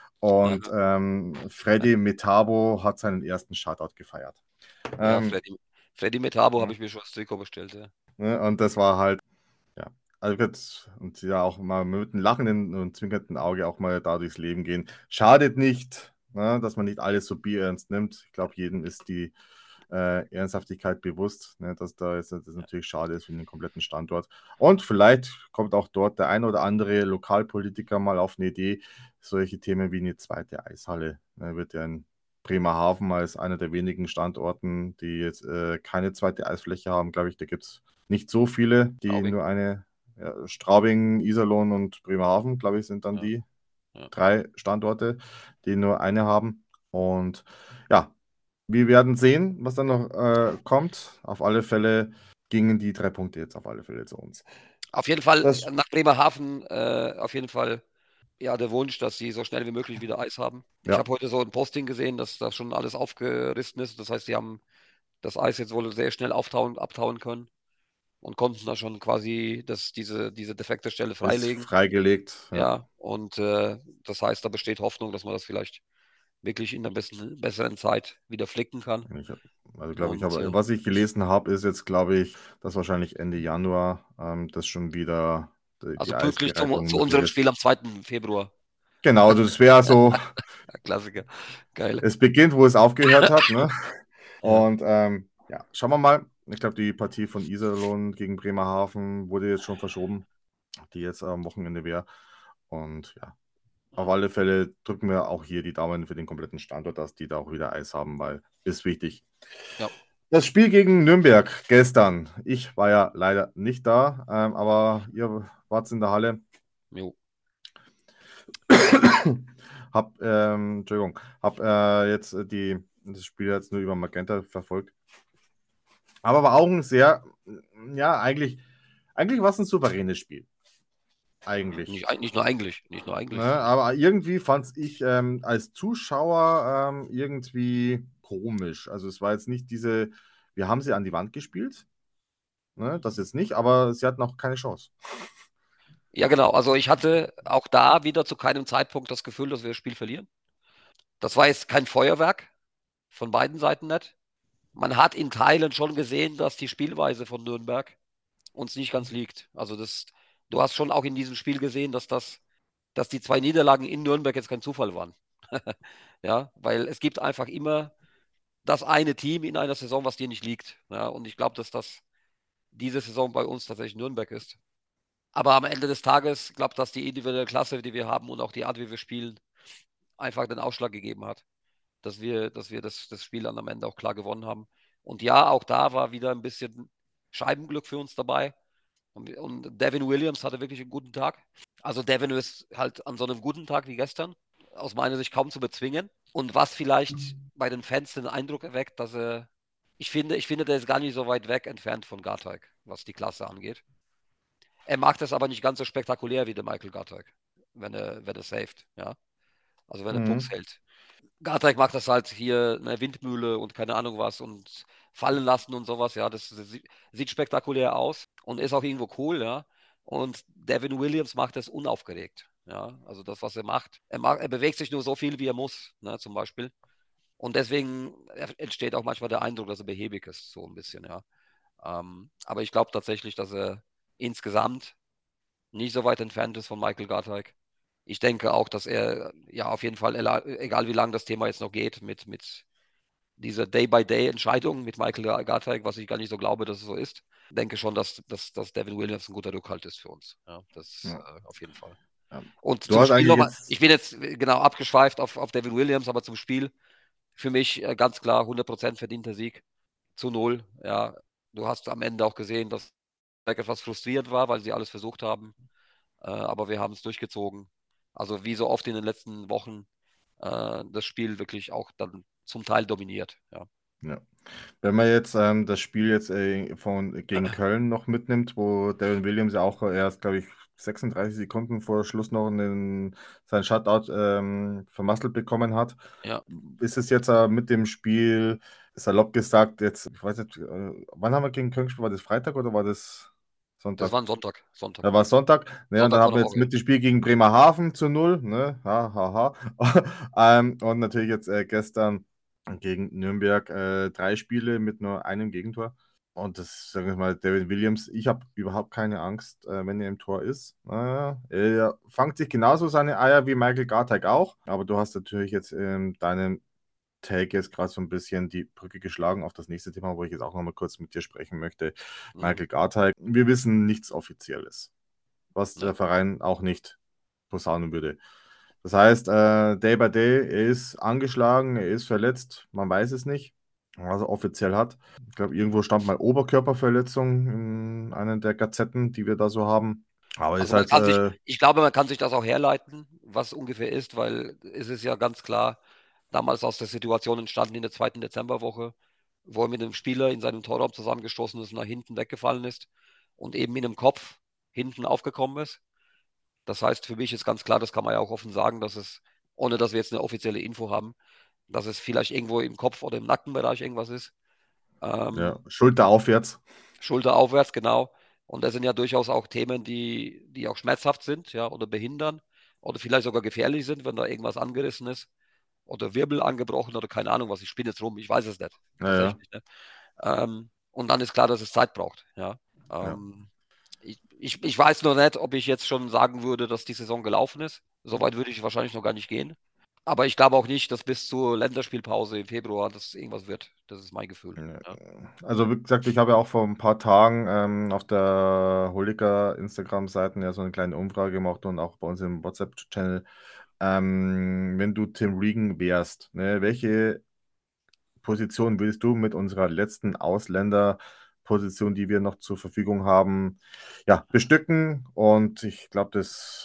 Und ähm, Freddy Metabo hat seinen ersten Shutout gefeiert. Ja, Ähm, Freddy, Freddy Metabo habe ja, ich mir schon das Trikot bestellt. Ja. ne, und das war halt, ja, also gut, und ja auch mal mit einem lachenden und zwinkernden Auge auch mal da durchs Leben gehen. Schadet nicht, ne, dass man nicht alles so bierernst nimmt. Ich glaube, jedem ist die äh, Ernsthaftigkeit bewusst, ne, dass da jetzt das natürlich schade ist für den kompletten Standort. Und vielleicht kommt auch dort der ein oder andere Lokalpolitiker mal auf eine Idee, solche Themen wie eine zweite Eishalle. Ne, wird ja in Bremerhaven als einer der wenigen Standorten, die jetzt äh, keine zweite Eisfläche haben, glaube ich, da gibt es nicht so viele, die Straubing. nur eine, ja, Straubing, Iserlohn und Bremerhaven, glaube ich, sind dann Ja, die ja. drei Standorte, die nur eine haben. Und ja, wir werden sehen, was dann noch äh, kommt. Auf alle Fälle gingen die drei Punkte jetzt auf alle Fälle zu uns. Auf jeden Fall Das, nach Bremerhaven, äh, auf jeden Fall ja der Wunsch, dass sie so schnell wie möglich wieder Eis haben. Ich ja, habe heute so ein Posting gesehen, dass da schon alles aufgerissen ist. Das heißt, sie haben das Eis jetzt wohl sehr schnell auftauen, abtauen können und konnten da schon quasi das, diese, diese defekte Stelle ist freilegen. freigelegt. Ja. Ja, und äh, das heißt, da besteht Hoffnung, dass man das vielleicht wirklich in einer besten, besseren Zeit wieder flicken kann. Ich, hab- also glaube ich, Und aber äh, was ich gelesen habe, ist jetzt, glaube ich, dass wahrscheinlich Ende Januar ähm, das schon wieder die, die also pünktlich zum, Eisbereitung zu möglich unserem ist. Spiel am zweiten Februar. Genau, also das wäre so, Ja, Klassiker. Geil. es beginnt, wo es aufgehört hat, ne? Ja. Und ähm, ja, schauen wir mal. Ich glaube, die Partie von Iserlohn gegen Bremerhaven wurde jetzt schon verschoben, die jetzt am Wochenende wäre. Und ja, auf alle Fälle drücken wir auch hier die Daumen für den kompletten Standort, dass die da auch wieder Eis haben, weil ist wichtig. Ja. Das Spiel gegen Nürnberg gestern. Ich war ja leider nicht da, ähm, aber ihr wart in der Halle. Jo. Hab, ähm, Entschuldigung, hab äh, jetzt die, das Spiel jetzt nur über Magenta verfolgt. Aber war auch ein sehr, ja, eigentlich, eigentlich war es ein souveränes Spiel. Eigentlich. Nicht, nicht nur eigentlich. Nicht nur Ne, eigentlich. aber irgendwie fand ich ähm, als Zuschauer ähm, irgendwie komisch. Also es war jetzt nicht diese, wir haben sie an die Wand gespielt, ne, das jetzt nicht, aber sie hatten auch keine Chance. Ja, genau. Also ich hatte auch da wieder zu keinem Zeitpunkt das Gefühl, dass wir das Spiel verlieren. Das war jetzt kein Feuerwerk, von beiden Seiten nicht. Man hat in Teilen schon gesehen, dass die Spielweise von Nürnberg uns nicht ganz liegt. Also das, du hast schon auch in diesem Spiel gesehen, dass das, dass die zwei Niederlagen in Nürnberg jetzt kein Zufall waren. Ja, weil es gibt einfach immer das eine Team in einer Saison, was dir nicht liegt. Ja, und ich glaube, dass das diese Saison bei uns tatsächlich Nürnberg ist. Aber am Ende des Tages, glaube ich, dass die individuelle Klasse, die wir haben und auch die Art, wie wir spielen, einfach den Ausschlag gegeben hat, dass wir, dass wir das, das Spiel dann am Ende auch klar gewonnen haben. Und ja, auch da war wieder ein bisschen Scheibenglück für uns dabei. Und, und Devin Williams hatte wirklich einen guten Tag. Also Devin ist halt an so einem guten Tag wie gestern aus meiner Sicht kaum zu bezwingen. Und was vielleicht bei den Fans den Eindruck erweckt, dass er, ich finde, ich finde, der ist gar nicht so weit weg entfernt von Garteig, was die Klasse angeht. Er macht das aber nicht ganz so spektakulär wie der Michael Garteig, wenn er, wenn er saved, ja. Also wenn er Pucks Mhm. hält. Garteig macht das halt hier eine Windmühle und keine Ahnung was und fallen lassen und sowas, ja. Das, das sieht, sieht spektakulär aus und ist auch irgendwo cool, ja. Und Devin Williams macht das unaufgeregt, ja. Also das, was er macht. Er, macht, er bewegt sich nur so viel, wie er muss, ne, zum Beispiel. Und deswegen entsteht auch manchmal der Eindruck, dass er behäbig ist, so ein bisschen, ja. Ähm, aber ich glaube tatsächlich, dass er insgesamt nicht so weit entfernt ist von Michael Garteig. Ich denke auch, dass er ja auf jeden Fall, egal wie lange das Thema jetzt noch geht, mit, mit dieser Day-by-Day-Entscheidung mit Michael Garteig, was ich gar nicht so glaube, dass es so ist, denke schon, dass, dass, dass Devin Williams ein guter Rückhalt ist für uns. Ja, das Ja. äh, auf jeden Fall. Ja. Und Du zum hast Spiel eigentlich nochmal, jetzt, ich bin jetzt äh, genau abgeschweift auf, auf Devin Williams, aber zum Spiel für mich äh, ganz klar hundert Prozent verdienter Sieg zu null. Ja, du hast am Ende auch gesehen, dass er etwas frustriert war, weil sie alles versucht haben. Äh, aber wir haben es durchgezogen. Also wie so oft in den letzten Wochen äh, das Spiel wirklich auch dann zum Teil dominiert. Ja. ja. Wenn man jetzt ähm, das Spiel jetzt äh, von, gegen Köln noch mitnimmt, wo Darren Williams ja auch erst, glaube ich, sechsunddreißig Sekunden vor Schluss noch einen, seinen Shutout ähm, vermasselt bekommen hat. Ja. Ist es jetzt äh, mit dem Spiel, salopp gesagt, jetzt, ich weiß nicht, äh, wann haben wir gegen Köln gespielt? War das Freitag oder war das Das Sonntag? war ein Sonntag. Sonntag. Da war es Sonntag. Ne, und dann Sonntag vor haben der wir jetzt Woche. mit dem Spiel gegen Bremerhaven zu null. Ne? Ha, ha, ha. ähm, und natürlich jetzt äh, gestern gegen Nürnberg äh, drei Spiele mit nur einem Gegentor. Und das, sagen wir mal, David Williams, ich habe überhaupt keine Angst, äh, wenn er im Tor ist. Äh, er fangt sich genauso seine Eier wie Michael Garteig auch. Aber du hast natürlich jetzt in deinem Take jetzt gerade so ein bisschen die Brücke geschlagen auf das nächste Thema, wo ich jetzt auch noch mal kurz mit dir sprechen möchte. Mhm. Michael Garteig, wir wissen nichts Offizielles, was Ja. der Verein auch nicht posaunen würde. Das heißt, äh, Day by Day, er ist angeschlagen, er ist verletzt, man weiß es nicht, was er offiziell hat. Ich glaube, irgendwo stand mal Oberkörperverletzung in einer der Gazetten, die wir da so haben. Aber ist Also man halt, kann sich, äh, ich glaube, man kann sich das auch herleiten, was ungefähr ist, weil es ist ja ganz klar damals aus der Situation entstanden in der zweiten Dezemberwoche, wo er mit einem Spieler in seinem Torraum zusammengestoßen ist und nach hinten weggefallen ist und eben in dem Kopf hinten aufgekommen ist. Das heißt, für mich ist ganz klar, das kann man ja auch offen sagen, dass es, ohne dass wir jetzt eine offizielle Info haben, dass es vielleicht irgendwo im Kopf oder im Nackenbereich irgendwas ist. ja, Ähm, Schulter aufwärts. Schulter aufwärts, genau. Und das sind ja durchaus auch Themen, die, die auch schmerzhaft sind, ja, oder behindern oder vielleicht sogar gefährlich sind, wenn da irgendwas angerissen ist oder Wirbel angebrochen oder keine Ahnung was. Ich spinne jetzt rum, ich weiß es nicht, Ja, ja, tatsächlich. Ne? Ähm, und dann ist klar, dass es Zeit braucht, ja. ja. Ähm, ich, ich, ich weiß nur nicht, ob ich jetzt schon sagen würde, dass die Saison gelaufen ist. Soweit würde ich wahrscheinlich noch gar nicht gehen. Aber ich glaube auch nicht, dass bis zur Länderspielpause im Februar das irgendwas wird. Das ist mein Gefühl. Ja. Ja. Also wie gesagt, ich habe ja auch vor ein paar Tagen ähm, auf der Holika Instagram-Seiten ja so eine kleine Umfrage gemacht und auch bei uns im WhatsApp-Channel. Ähm, wenn du Tim Regan wärst, ne, welche Position willst du mit unserer letzten Ausländerposition, die wir noch zur Verfügung haben, ja, bestücken? Und ich glaube, das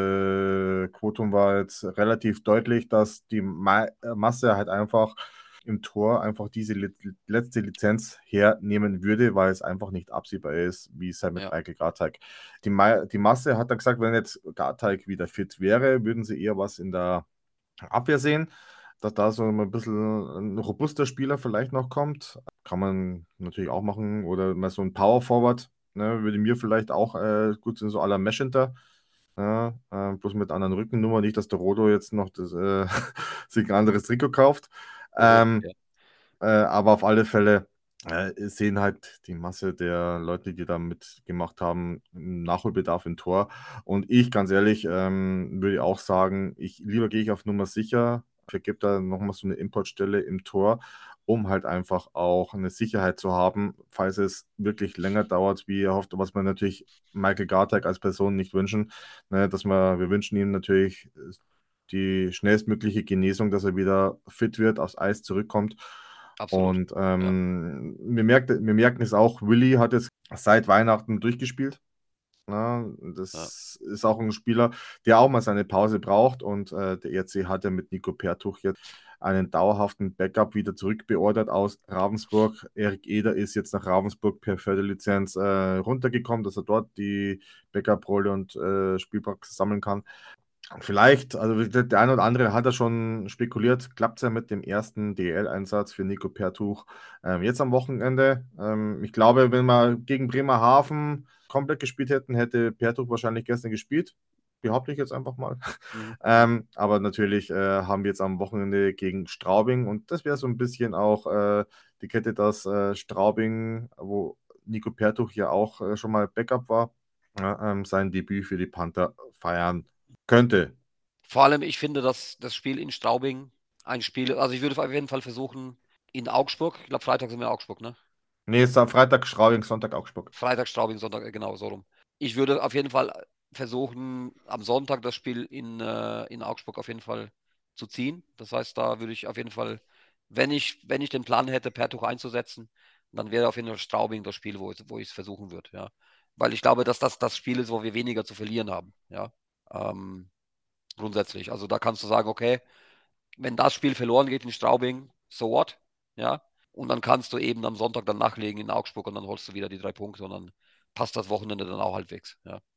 äh, Quotum war jetzt relativ deutlich, dass die Ma Masse halt einfach im Tor einfach diese li letzte Lizenz hernehmen würde, weil es einfach nicht absehbar ist, wie es halt mit Ja, Michael Garteig. Die, Ma die Masse hat dann gesagt, wenn jetzt Garteig wieder fit wäre, würden sie eher was in der Abwehr sehen, dass da so ein bisschen ein robuster Spieler vielleicht noch kommt. Kann man natürlich auch machen. Oder mal so ein Power Forward, ne, würde mir vielleicht auch äh, gut sein, so à la Meschenter. Ja, äh, bloß mit anderen Rückennummer, nicht, dass der Rodo jetzt noch das, äh, sich ein anderes Trikot kauft. also, Ähm, ja, äh, aber auf alle Fälle äh, sehen halt die Masse der Leute, die da mitgemacht haben, einen Nachholbedarf im Tor. Und ich, ganz ehrlich, ähm, würde auch sagen, ich lieber gehe ich auf Nummer sicher, vergebe da nochmal so eine Importstelle im Tor, um halt einfach auch eine Sicherheit zu haben, falls es wirklich länger dauert, wie er hofft, was wir natürlich Michael Garteig als Person nicht wünschen. Ne, dass wir, wir wünschen ihm natürlich die schnellstmögliche Genesung, dass er wieder fit wird, aufs Eis zurückkommt. absolut. Und Ja, ähm, wir, merkt, wir merken es auch, Willi hat jetzt seit Weihnachten durchgespielt. Ja, ja, das ist auch ein Spieler, der auch mal seine Pause braucht. Und äh, der E R C hat ja mit Nico Pertuch jetzt einen dauerhaften Backup wieder zurückbeordert aus Ravensburg. Erik Eder ist jetzt nach Ravensburg per Förderlizenz äh, runtergekommen, dass er dort die Backup-Rolle und äh, Spielpraxis sammeln kann. Vielleicht, also der eine oder andere hat ja schon spekuliert, klappt es ja mit dem ersten D L-Einsatz für Nico Pertuch ähm, jetzt am Wochenende. Ähm, ich glaube, wenn wir gegen Bremerhaven komplett gespielt hätten, hätte Pertuch wahrscheinlich gestern gespielt. Behaupte ich jetzt einfach mal. mhm. Ähm, aber natürlich äh, haben wir jetzt am Wochenende gegen Straubing und das wäre so ein bisschen auch äh, die Kette, dass äh, Straubing, wo Nico Pertuch ja auch äh, schon mal Backup war, ja, ähm, sein Debüt für die Panther feiern könnte. Vor allem, ich finde, dass das Spiel in Straubing ein Spiel, also ich würde auf jeden Fall versuchen, in Augsburg, ich glaube, Freitag sind wir in Augsburg, ne? Nee, ist am Freitag Straubing, Sonntag Augsburg. Freitag Straubing, Sonntag, äh, genau, so rum. Ich würde auf jeden Fall versuchen, am Sonntag das Spiel in, äh, in Augsburg auf jeden Fall zu ziehen. Das heißt, da würde ich auf jeden Fall, wenn ich, wenn ich den Plan hätte, Pertuch einzusetzen, dann wäre auf jeden Fall Straubing das Spiel, wo ich, wo ich es versuchen würde, ja. Weil ich glaube, dass das das Spiel ist, wo wir weniger zu verlieren haben, ja. Ähm, grundsätzlich. Also da kannst du sagen, okay, wenn das Spiel verloren geht in Straubing, so what? Ja. Und dann kannst du eben am Sonntag dann nachlegen in Augsburg und dann holst du wieder die drei Punkte und dann passt das Wochenende dann auch halbwegs. Ja.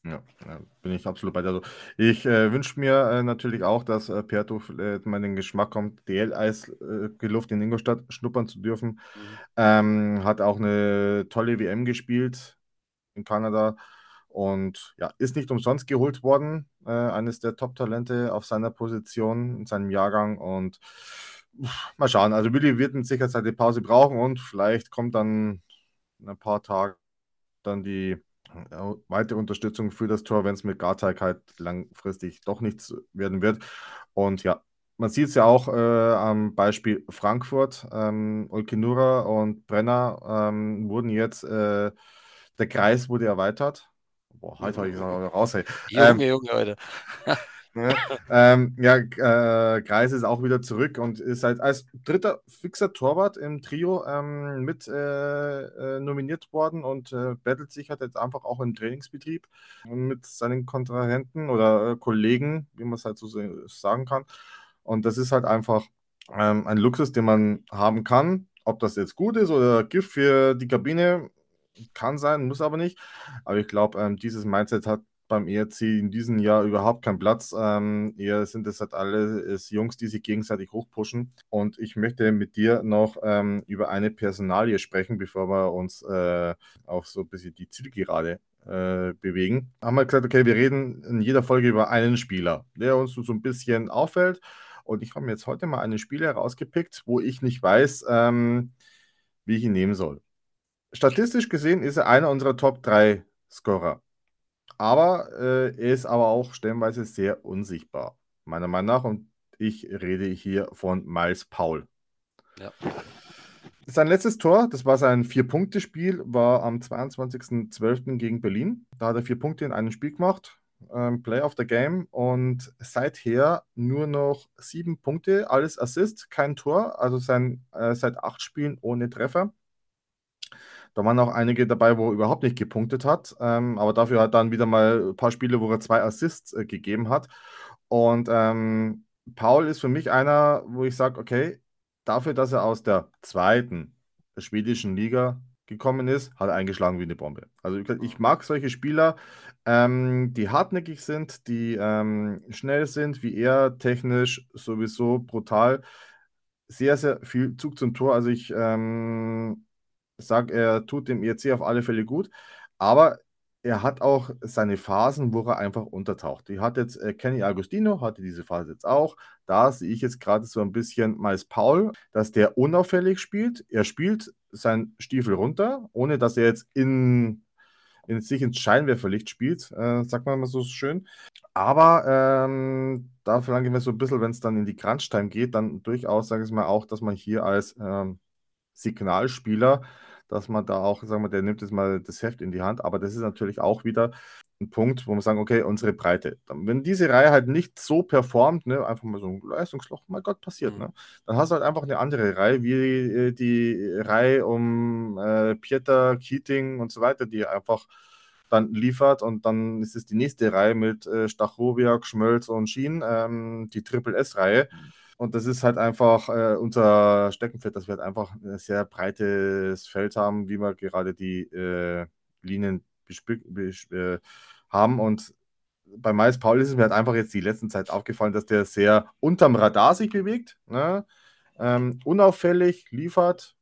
Ja, ja, bin ich absolut bei dir. Also ich äh, wünsche mir äh, natürlich auch, dass äh, Puerto äh, mal in den Geschmack kommt, D L-Eis äh, die Luft in Ingolstadt schnuppern zu dürfen. Mhm. Ähm, hat auch eine tolle W M gespielt in Kanada und ja, ist nicht umsonst geholt worden. Äh, eines der Top-Talente auf seiner Position in seinem Jahrgang und uff, mal schauen. Also Willi wird mit Sicherheit seine Pause brauchen und vielleicht kommt dann in ein paar Tagen dann die ja, weitere Unterstützung für das Tor, wenn es mit Garteig halt langfristig doch nichts werden wird. Und ja, man sieht es ja auch äh, am Beispiel Frankfurt. Ähm, Olkinura und Brenner ähm, wurden jetzt, äh, der Kreis wurde erweitert. Boah, heute habe ich es noch raus. Hey. Ähm, Junge, Junge, Alter. Ne? Ähm, ja, äh, Greis ist auch wieder zurück und ist halt als dritter fixer Torwart im Trio ähm, mit äh, äh, nominiert worden und äh, battelt sich halt jetzt einfach auch im Trainingsbetrieb mit seinen Kontrahenten oder äh, Kollegen, wie man es halt so se- sagen kann. Und das ist halt einfach ähm, ein Luxus, den man haben kann. Ob das jetzt gut ist oder Gift für die Kabine, kann sein, muss aber nicht. Aber ich glaube, ähm, dieses Mindset hat beim E R C in diesem Jahr überhaupt keinen Platz. Ähm, eher sind es halt alle es Jungs, die sich gegenseitig hochpushen. Und ich möchte mit dir noch ähm, über eine Personalie sprechen, bevor wir uns äh, auf so ein bisschen die Zielgerade äh, bewegen. Haben wir gesagt, okay, wir reden in jeder Folge über einen Spieler, der uns so ein bisschen auffällt. Und ich habe mir jetzt heute mal einen Spieler herausgepickt, wo ich nicht weiß, ähm, wie ich ihn nehmen soll. Statistisch gesehen ist er einer unserer Top drei Scorer. Aber äh, er ist aber auch stellenweise sehr unsichtbar, meiner Meinung nach. Und ich rede hier von Miles Powell. Ja. Sein letztes Tor, das war sein Vier-Punkte-Spiel, war am zweiundzwanzigsten zwölften gegen Berlin. Da hat er vier Punkte in einem Spiel gemacht, ähm, Play of the Game. Und seither nur noch sieben Punkte, alles Assist, kein Tor. Also sein, äh, seit acht Spielen ohne Treffer. Da waren auch einige dabei, wo er überhaupt nicht gepunktet hat. Ähm, aber dafür hat dann wieder mal ein paar Spiele, wo er zwei Assists äh, gegeben hat. Und ähm, Paul ist für mich einer, wo ich sage, okay, dafür, dass er aus der zweiten schwedischen Liga gekommen ist, hat er eingeschlagen wie eine Bombe. Also ich, ich mag solche Spieler, ähm, die hartnäckig sind, die ähm, schnell sind, wie er, technisch sowieso brutal. Sehr, sehr viel Zug zum Tor. Also ich ähm, sage, er tut dem E R C auf alle Fälle gut, aber er hat auch seine Phasen, wo er einfach untertaucht. Die hat jetzt äh, Kenny Agostino, hatte diese Phase jetzt auch. Da sehe ich jetzt gerade so ein bisschen Miles Paul, dass der unauffällig spielt. Er spielt seinen Stiefel runter, ohne dass er jetzt in, in sich ins Scheinwerferlicht spielt, äh, sagt man mal so schön. Aber ähm, da verlange ich mir so ein bisschen, wenn es dann in die Crunch-Time geht, dann durchaus, sage ich mal, auch, dass man hier als ähm, Signalspieler, dass man da auch, sagen wir, der nimmt jetzt mal das Heft in die Hand, aber das ist natürlich auch wieder ein Punkt, wo wir sagen, okay, unsere Breite. Dann, wenn diese Reihe halt nicht so performt, ne, einfach mal so ein Leistungsloch, mein Gott, passiert, Mhm. ne, dann hast du halt einfach eine andere Reihe, wie äh, die Reihe um äh, Pieter, Keating und so weiter, die einfach dann liefert und dann ist es die nächste Reihe mit äh, Stachowiak, Schmölz und Schien, ähm, die Triple S-Reihe. Und das ist halt einfach äh, unser Steckenpferd, dass wir halt einfach ein sehr breites Feld haben, wie wir gerade die äh, Linien bespü- bes- äh, haben. Und bei Miles Paul ist es mir halt einfach jetzt die letzten Zeit aufgefallen, dass der sehr unterm Radar sich bewegt, ne? Ähm, unauffällig liefert.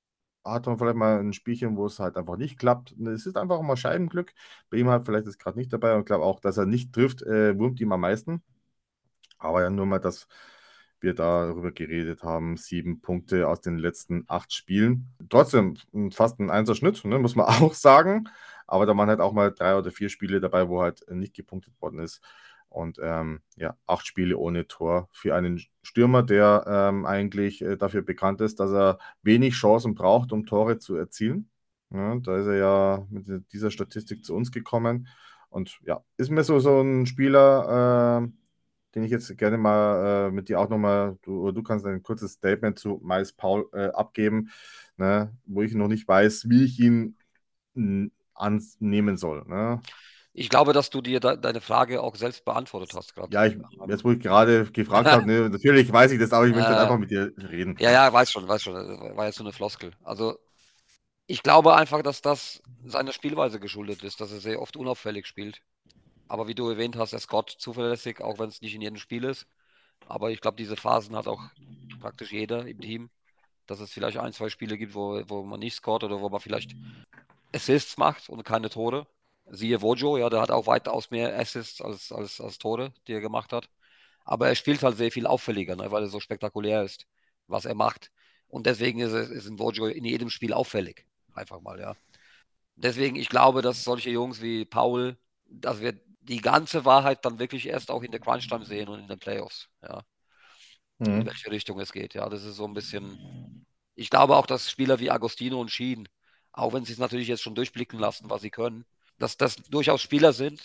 Hat man vielleicht mal ein Spielchen, wo es halt einfach nicht klappt. Es ist einfach mal Scheibenglück. Bei ihm halt vielleicht ist gerade nicht dabei und ich glaube auch, dass er nicht trifft, äh, wurmt ihm am meisten. Aber ja, nur mal, dass wir darüber geredet haben, sieben Punkte aus den letzten acht Spielen. Trotzdem m, fast ein Einser-Schnitt, ne, muss man auch sagen. Aber da waren halt auch mal drei oder vier Spiele dabei, wo halt nicht gepunktet worden ist. Und ähm, ja, acht Spiele ohne Tor für einen Stürmer, der ähm, eigentlich äh, dafür bekannt ist, dass er wenig Chancen braucht, um Tore zu erzielen. Ja, da ist er ja mit dieser Statistik zu uns gekommen. Und ja, ist mir so, so ein Spieler, äh, den ich jetzt gerne mal äh, mit dir auch nochmal, du, du kannst ein kurzes Statement zu Miles Paul äh, abgeben, ne, wo ich noch nicht weiß, wie ich ihn mh, annehmen soll. Ne? Ich glaube, dass du dir de deine Frage auch selbst beantwortet hast gerade. Ja, ich, Ähm, jetzt wo ich gerade gefragt habe, ne, natürlich weiß ich das, aber ich möchte halt äh, einfach mit dir reden. ja, ja, weiß schon, weiß schon. Das war jetzt so eine Floskel. Also ich glaube einfach, dass das seiner Spielweise geschuldet ist, dass er sehr oft unauffällig spielt. Aber wie du erwähnt hast, der Scott zuverlässig, auch wenn es nicht in jedem Spiel ist. Aber ich glaube, diese Phasen hat auch praktisch jeder im Team, dass es vielleicht ein, zwei Spiele gibt, wo, wo man nicht scoret oder wo man vielleicht Assists macht und keine Tore. Siehe Wojo, ja, der hat auch weitaus mehr Assists als, als, als Tore, die er gemacht hat. Aber er spielt halt sehr viel auffälliger, ne, weil er so spektakulär ist, was er macht. Und deswegen ist, es, ist ein Wojo in jedem Spiel auffällig. Einfach mal, ja. Deswegen, ich glaube, dass solche Jungs wie Paul, dass wir die ganze Wahrheit dann wirklich erst auch in der Crunch-Time sehen und in den Playoffs, ja, in Mhm. welche Richtung es geht. Ja, das ist so ein bisschen. Ich glaube auch, dass Spieler wie Agostino und Sheen, auch wenn sie es natürlich jetzt schon durchblicken lassen, was sie können, dass das durchaus Spieler sind,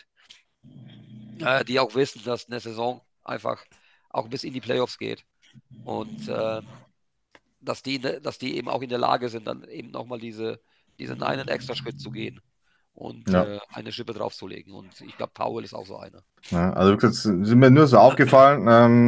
äh, die auch wissen, dass eine Saison einfach auch bis in die Playoffs geht. Und äh, dass die, ne, dass die eben auch in der Lage sind, dann eben nochmal diese, diesen einen extra Schritt zu gehen und Ja. äh, eine Schippe draufzulegen. Und ich glaube, Powell ist auch so einer. Ja, also wie gesagt, sind mir nur so aufgefallen,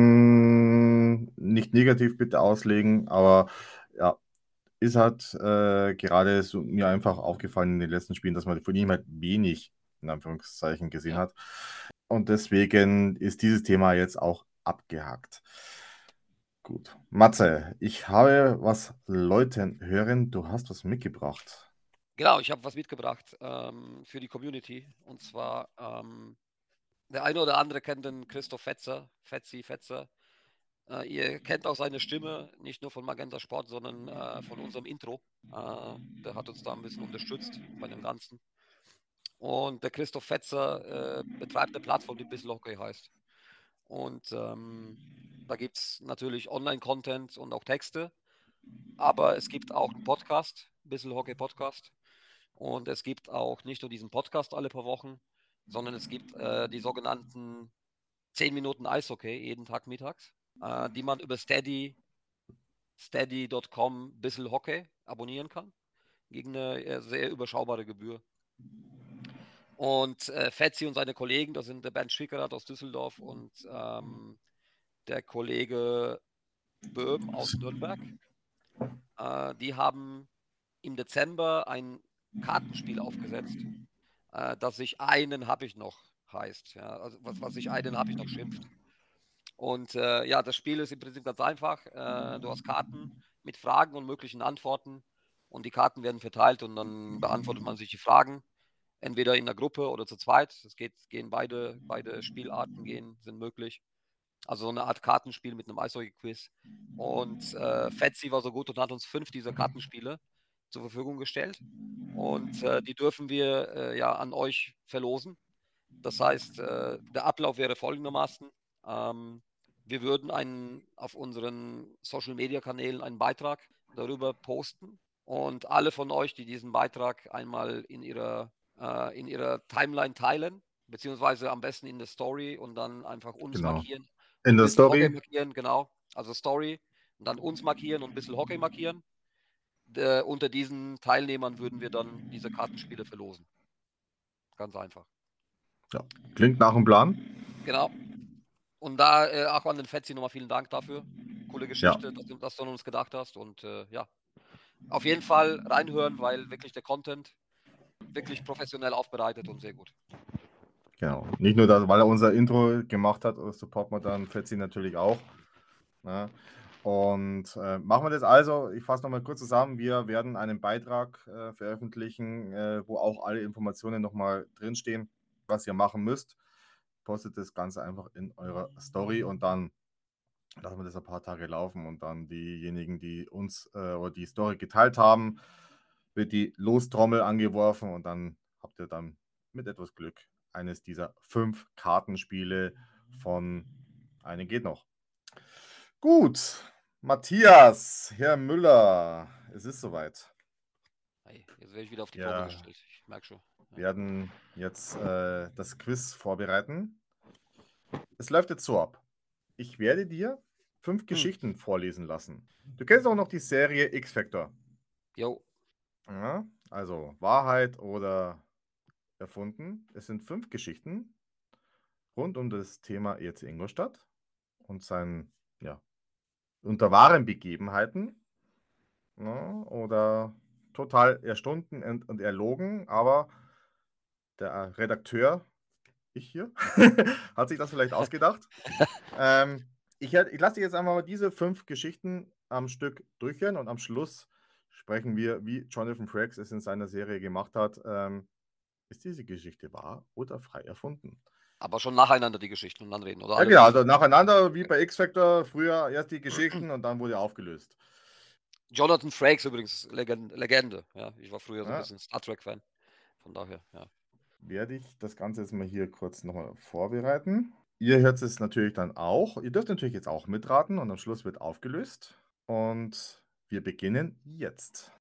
ähm, nicht negativ bitte auslegen, aber ja, ist halt äh, gerade so mir einfach aufgefallen in den letzten Spielen, dass man von ihm halt wenig, in Anführungszeichen, gesehen Ja. hat. Und deswegen ist dieses Thema jetzt auch abgehakt. Gut. Matze, ich habe was Leuten hören, du hast was mitgebracht. Genau, ich habe was mitgebracht ähm, für die Community. Und zwar, ähm, der eine oder andere kennt den Christoph Fetzer, Fetzi, Fetzer. Äh, ihr kennt auch seine Stimme, nicht nur von Magenta Sport, sondern äh, von unserem Intro. Äh, der hat uns da ein bisschen unterstützt bei dem Ganzen. Und der Christoph Fetzer äh, betreibt eine Plattform, die Bissl Hockey heißt. Und ähm, da gibt es natürlich Online-Content und auch Texte, aber es gibt auch einen Podcast, Bissl Hockey Podcast. Und es gibt auch nicht nur diesen Podcast alle paar Wochen, sondern es gibt äh, die sogenannten zehn Minuten Eishockey jeden Tag mittags, äh, die man über Steady, steady Punkt com Bissl Hockey abonnieren kann, gegen eine äh, sehr überschaubare Gebühr. Und äh, Fetzi und seine Kollegen, das sind der Bernd Schwickerath aus Düsseldorf und ähm, der Kollege Böhm aus Nürnberg, äh, die haben im Dezember ein Kartenspiel aufgesetzt, äh, das sich einen habe ich noch heißt. Ja, also was, was sich einen habe ich noch schimpft. Und äh, ja, das Spiel ist im Prinzip ganz einfach. Äh, du hast Karten mit Fragen und möglichen Antworten und die Karten werden verteilt und dann beantwortet man sich die Fragen. Entweder in der Gruppe oder zu zweit. Es geht, gehen beide, beide Spielarten gehen, sind möglich. Also so eine Art Kartenspiel mit einem Eishockey-Quiz. Und äh, Fetzi war so gut und hat uns fünf dieser Kartenspiele zur Verfügung gestellt. Und äh, die dürfen wir äh, ja an euch verlosen. Das heißt, äh, der Ablauf wäre folgendermaßen. Ähm, wir würden einen, auf unseren Social-Media-Kanälen einen Beitrag darüber posten. Und alle von euch, die diesen Beitrag einmal in ihrer, äh, in ihrer Timeline teilen, beziehungsweise am besten in der Story und dann einfach uns Genau. markieren In und der ein bisschen Hockey Story, markieren, genau. Also Story und dann uns markieren und ein bisschen Hockey markieren. Äh, unter diesen Teilnehmern würden wir dann diese Kartenspiele verlosen. Ganz einfach. ja, klingt nach einem Plan. Genau. Und da äh, auch an den Fetzi nochmal vielen Dank dafür. Coole Geschichte, Ja. dass du, dass du an uns gedacht hast. Und äh, ja, auf jeden Fall reinhören, weil wirklich der Content wirklich professionell aufbereitet und sehr gut. Genau. Nicht nur, das, weil er unser Intro gemacht hat, supporten wir dann Fetzi natürlich auch. Ja. Und äh, machen wir das also. Ich fasse nochmal kurz zusammen. Wir werden einen Beitrag äh, veröffentlichen, äh, wo auch alle Informationen nochmal drinstehen, was ihr machen müsst. Postet das Ganze einfach in eurer Story und dann lassen wir das ein paar Tage laufen und dann diejenigen, die uns äh, oder die Story geteilt haben, wird die Lostrommel angeworfen und dann habt ihr dann mit etwas Glück eines dieser fünf Kartenspiele von Einen geht noch. Gut, Matthias, Herr Müller, es ist soweit. Hey, jetzt werde ich wieder auf die Ja. Probe gestellt. Ich merke schon. Wir werden jetzt äh, das Quiz vorbereiten. Es läuft jetzt so ab. Ich werde dir fünf Geschichten vorlesen lassen. Du kennst auch noch die Serie X-Factor. Jo, Ja, also Wahrheit oder erfunden. Es sind fünf Geschichten rund um das Thema E R C Ingolstadt und sein, ja, unter wahren Begebenheiten, ja, oder total erstunden und, und erlogen, aber der Redakteur ich hier, hat sich das vielleicht ausgedacht. ähm, ich ich lasse jetzt einfach mal diese fünf Geschichten am Stück durchhören und am Schluss sprechen wir, wie Jonathan Frakes es in seiner Serie gemacht hat. Ähm, ist diese Geschichte wahr oder frei erfunden? Aber schon nacheinander die Geschichten und dann reden, oder? Ja, Alle genau, fünf? also nacheinander, wie bei X-Factor, früher erst die Geschichten und dann wurde aufgelöst. Jonathan Frakes übrigens, Legende. Legende. Ja, ich war früher so ein Ja, bisschen Star Trek-Fan. Von daher, ja. werde ich das Ganze jetzt mal hier kurz nochmal vorbereiten. Ihr hört es natürlich dann auch. Ihr dürft natürlich jetzt auch mitraten und am Schluss wird aufgelöst. Und wir beginnen jetzt.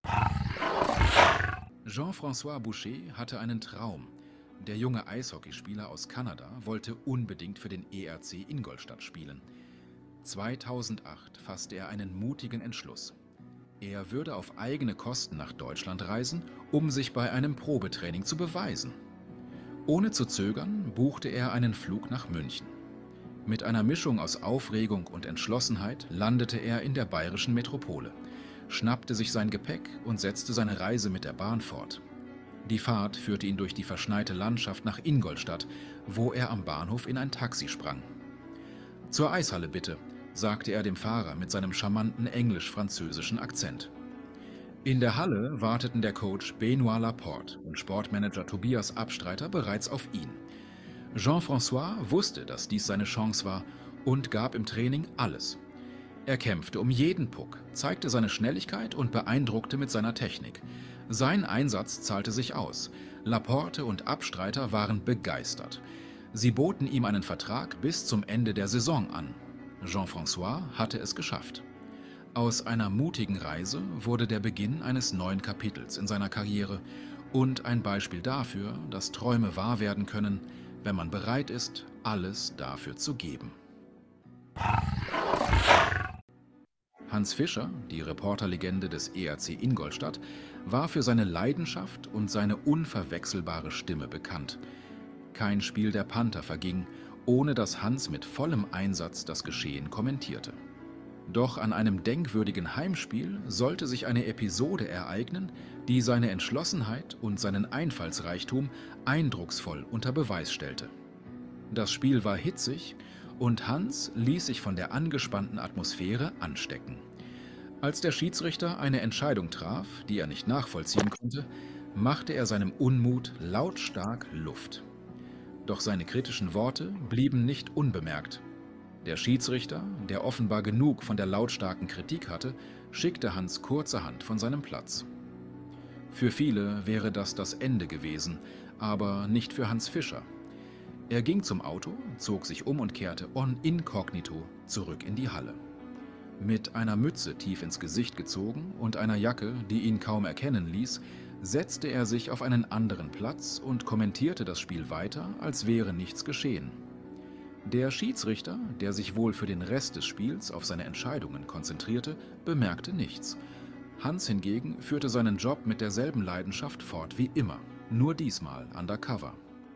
Jean-François Boucher hatte einen Traum. Der junge Eishockeyspieler aus Kanada wollte unbedingt für den E R C Ingolstadt spielen. zweitausendacht fasste er einen mutigen Entschluss. Er würde auf eigene Kosten nach Deutschland reisen, um sich bei einem Probetraining zu beweisen. Ohne zu zögern buchte er einen Flug nach München. Mit einer Mischung aus Aufregung und Entschlossenheit landete er in der bayerischen Metropole, schnappte sich sein Gepäck und setzte seine Reise mit der Bahn fort. Die Fahrt führte ihn durch die verschneite Landschaft nach Ingolstadt, wo er am Bahnhof in ein Taxi sprang. »Zur Eishalle bitte«, sagte er dem Fahrer mit seinem charmanten englisch-französischen Akzent. In der Halle warteten der Coach Benoit Laporte und Sportmanager Tobias Abstreiter bereits auf ihn. Jean-François wusste, dass dies seine Chance war und gab im Training alles. Er kämpfte um jeden Puck, zeigte seine Schnelligkeit und beeindruckte mit seiner Technik. Sein Einsatz zahlte sich aus. Laporte und Abstreiter waren begeistert. Sie boten ihm einen Vertrag bis zum Ende der Saison an. Jean-François hatte es geschafft. Aus einer mutigen Reise wurde der Beginn eines neuen Kapitels in seiner Karriere und ein Beispiel dafür, dass Träume wahr werden können, wenn man bereit ist, alles dafür zu geben. Hans Fischer, die Reporterlegende des E R C Ingolstadt, war für seine Leidenschaft und seine unverwechselbare Stimme bekannt. Kein Spiel der Panther verging, ohne dass Hans mit vollem Einsatz das Geschehen kommentierte. Doch an einem denkwürdigen Heimspiel sollte sich eine Episode ereignen, die seine Entschlossenheit und seinen Einfallsreichtum eindrucksvoll unter Beweis stellte. Das Spiel war hitzig und Hans ließ sich von der angespannten Atmosphäre anstecken. Als der Schiedsrichter eine Entscheidung traf, die er nicht nachvollziehen konnte, machte er seinem Unmut lautstark Luft. Doch seine kritischen Worte blieben nicht unbemerkt. Der Schiedsrichter, der offenbar genug von der lautstarken Kritik hatte, schickte Hans kurzerhand von seinem Platz. Für viele wäre das das Ende gewesen, aber nicht für Hans Fischer. Er ging zum Auto, zog sich um und kehrte on incognito zurück in die Halle. Mit einer Mütze tief ins Gesicht gezogen und einer Jacke, die ihn kaum erkennen ließ, setzte er sich auf einen anderen Platz und kommentierte das Spiel weiter, als wäre nichts geschehen. Der Schiedsrichter, der sich wohl für den Rest des Spiels auf seine Entscheidungen konzentrierte, bemerkte nichts. Hans hingegen führte seinen Job mit derselben Leidenschaft fort wie immer, nur diesmal undercover.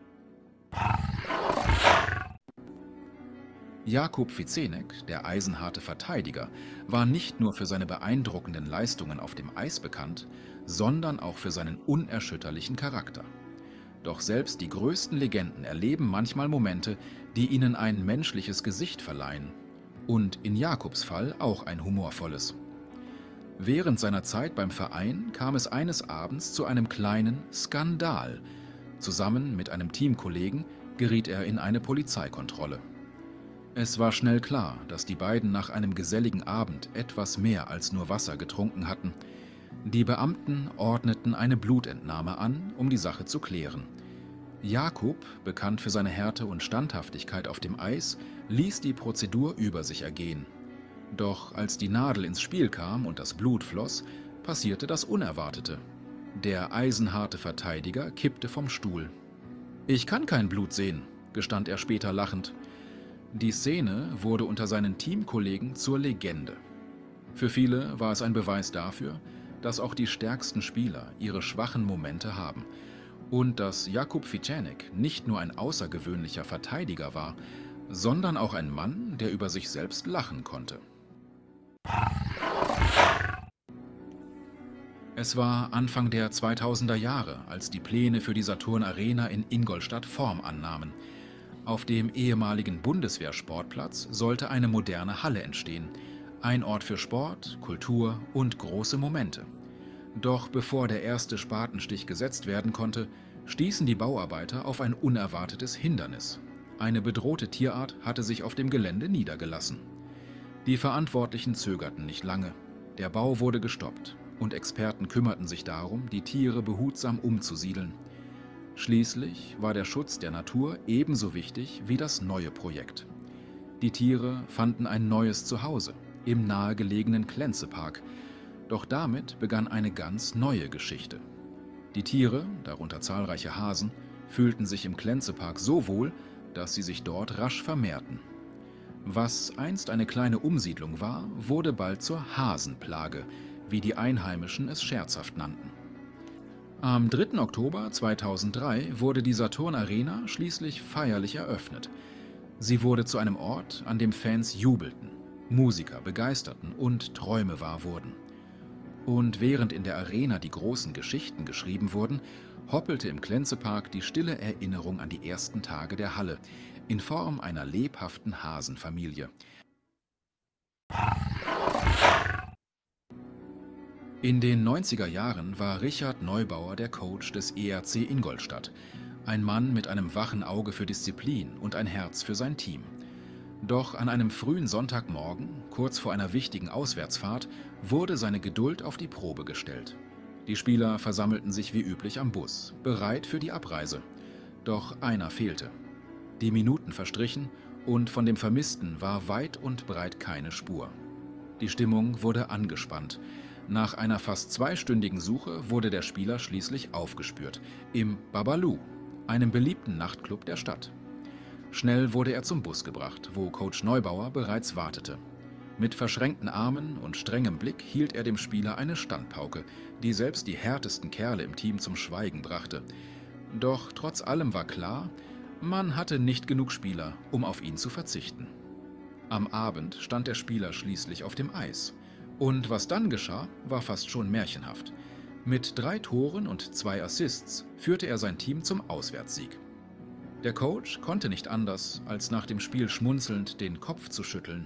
Jakub Ficenek, der eisenharte Verteidiger, war nicht nur für seine beeindruckenden Leistungen auf dem Eis bekannt, sondern auch für seinen unerschütterlichen Charakter. Doch selbst die größten Legenden erleben manchmal Momente, die ihnen ein menschliches Gesicht verleihen. Und in Jakubs Fall auch ein humorvolles. Während seiner Zeit beim Verein kam es eines Abends zu einem kleinen Skandal. Zusammen mit einem Teamkollegen geriet er in eine Polizeikontrolle. Es war schnell klar, dass die beiden nach einem geselligen Abend etwas mehr als nur Wasser getrunken hatten. Die Beamten ordneten eine Blutentnahme an, um die Sache zu klären. Jakub, bekannt für seine Härte und Standhaftigkeit auf dem Eis, ließ die Prozedur über sich ergehen. Doch als die Nadel ins Spiel kam und das Blut floss, passierte das Unerwartete. Der eisenharte Verteidiger kippte vom Stuhl. »Ich kann kein Blut sehen«, gestand er später lachend. Die Szene wurde unter seinen Teamkollegen zur Legende. Für viele war es ein Beweis dafür, dass auch die stärksten Spieler ihre schwachen Momente haben und dass Jakub Ficenek nicht nur ein außergewöhnlicher Verteidiger war, sondern auch ein Mann, der über sich selbst lachen konnte. Es war Anfang der zweitausender Jahre, als die Pläne für die Saturn Arena in Ingolstadt Form annahmen. Auf dem ehemaligen Bundeswehrsportplatz sollte eine moderne Halle entstehen. Ein Ort für Sport, Kultur und große Momente. Doch bevor der erste Spatenstich gesetzt werden konnte, stießen die Bauarbeiter auf ein unerwartetes Hindernis. Eine bedrohte Tierart hatte sich auf dem Gelände niedergelassen. Die Verantwortlichen zögerten nicht lange. Der Bau wurde gestoppt und Experten kümmerten sich darum, die Tiere behutsam umzusiedeln. Schließlich war der Schutz der Natur ebenso wichtig wie das neue Projekt. Die Tiere fanden ein neues Zuhause im nahegelegenen Klenzepark. Doch damit begann eine ganz neue Geschichte. Die Tiere, darunter zahlreiche Hasen, fühlten sich im Klenzepark so wohl, dass sie sich dort rasch vermehrten. Was einst eine kleine Umsiedlung war, wurde bald zur Hasenplage, wie die Einheimischen es scherzhaft nannten. Am dritten Oktober zweitausenddrei wurde die Saturn Arena schließlich feierlich eröffnet. Sie wurde zu einem Ort, an dem Fans jubelten, Musiker begeisterten und Träume wahr wurden. Und während in der Arena die großen Geschichten geschrieben wurden, hoppelte im Klenzepark die stille Erinnerung an die ersten Tage der Halle in Form einer lebhaften Hasenfamilie. In den neunziger Jahren war Richard Neubauer der Coach des E R C Ingolstadt, ein Mann mit einem wachen Auge für Disziplin und ein Herz für sein Team. Doch an einem frühen Sonntagmorgen, kurz vor einer wichtigen Auswärtsfahrt, wurde seine Geduld auf die Probe gestellt. Die Spieler versammelten sich wie üblich am Bus, bereit für die Abreise. Doch einer fehlte. Die Minuten verstrichen und von dem Vermissten war weit und breit keine Spur. Die Stimmung wurde angespannt. Nach einer fast zweistündigen Suche wurde der Spieler schließlich aufgespürt, im Babalu, einem beliebten Nachtclub der Stadt. Schnell wurde er zum Bus gebracht, wo Coach Neubauer bereits wartete. Mit verschränkten Armen und strengem Blick hielt er dem Spieler eine Standpauke, die selbst die härtesten Kerle im Team zum Schweigen brachte. Doch trotz allem war klar, man hatte nicht genug Spieler, um auf ihn zu verzichten. Am Abend stand der Spieler schließlich auf dem Eis. Und was dann geschah, war fast schon märchenhaft. Mit drei Toren und zwei Assists führte er sein Team zum Auswärtssieg. Der Coach konnte nicht anders, als nach dem Spiel schmunzelnd den Kopf zu schütteln.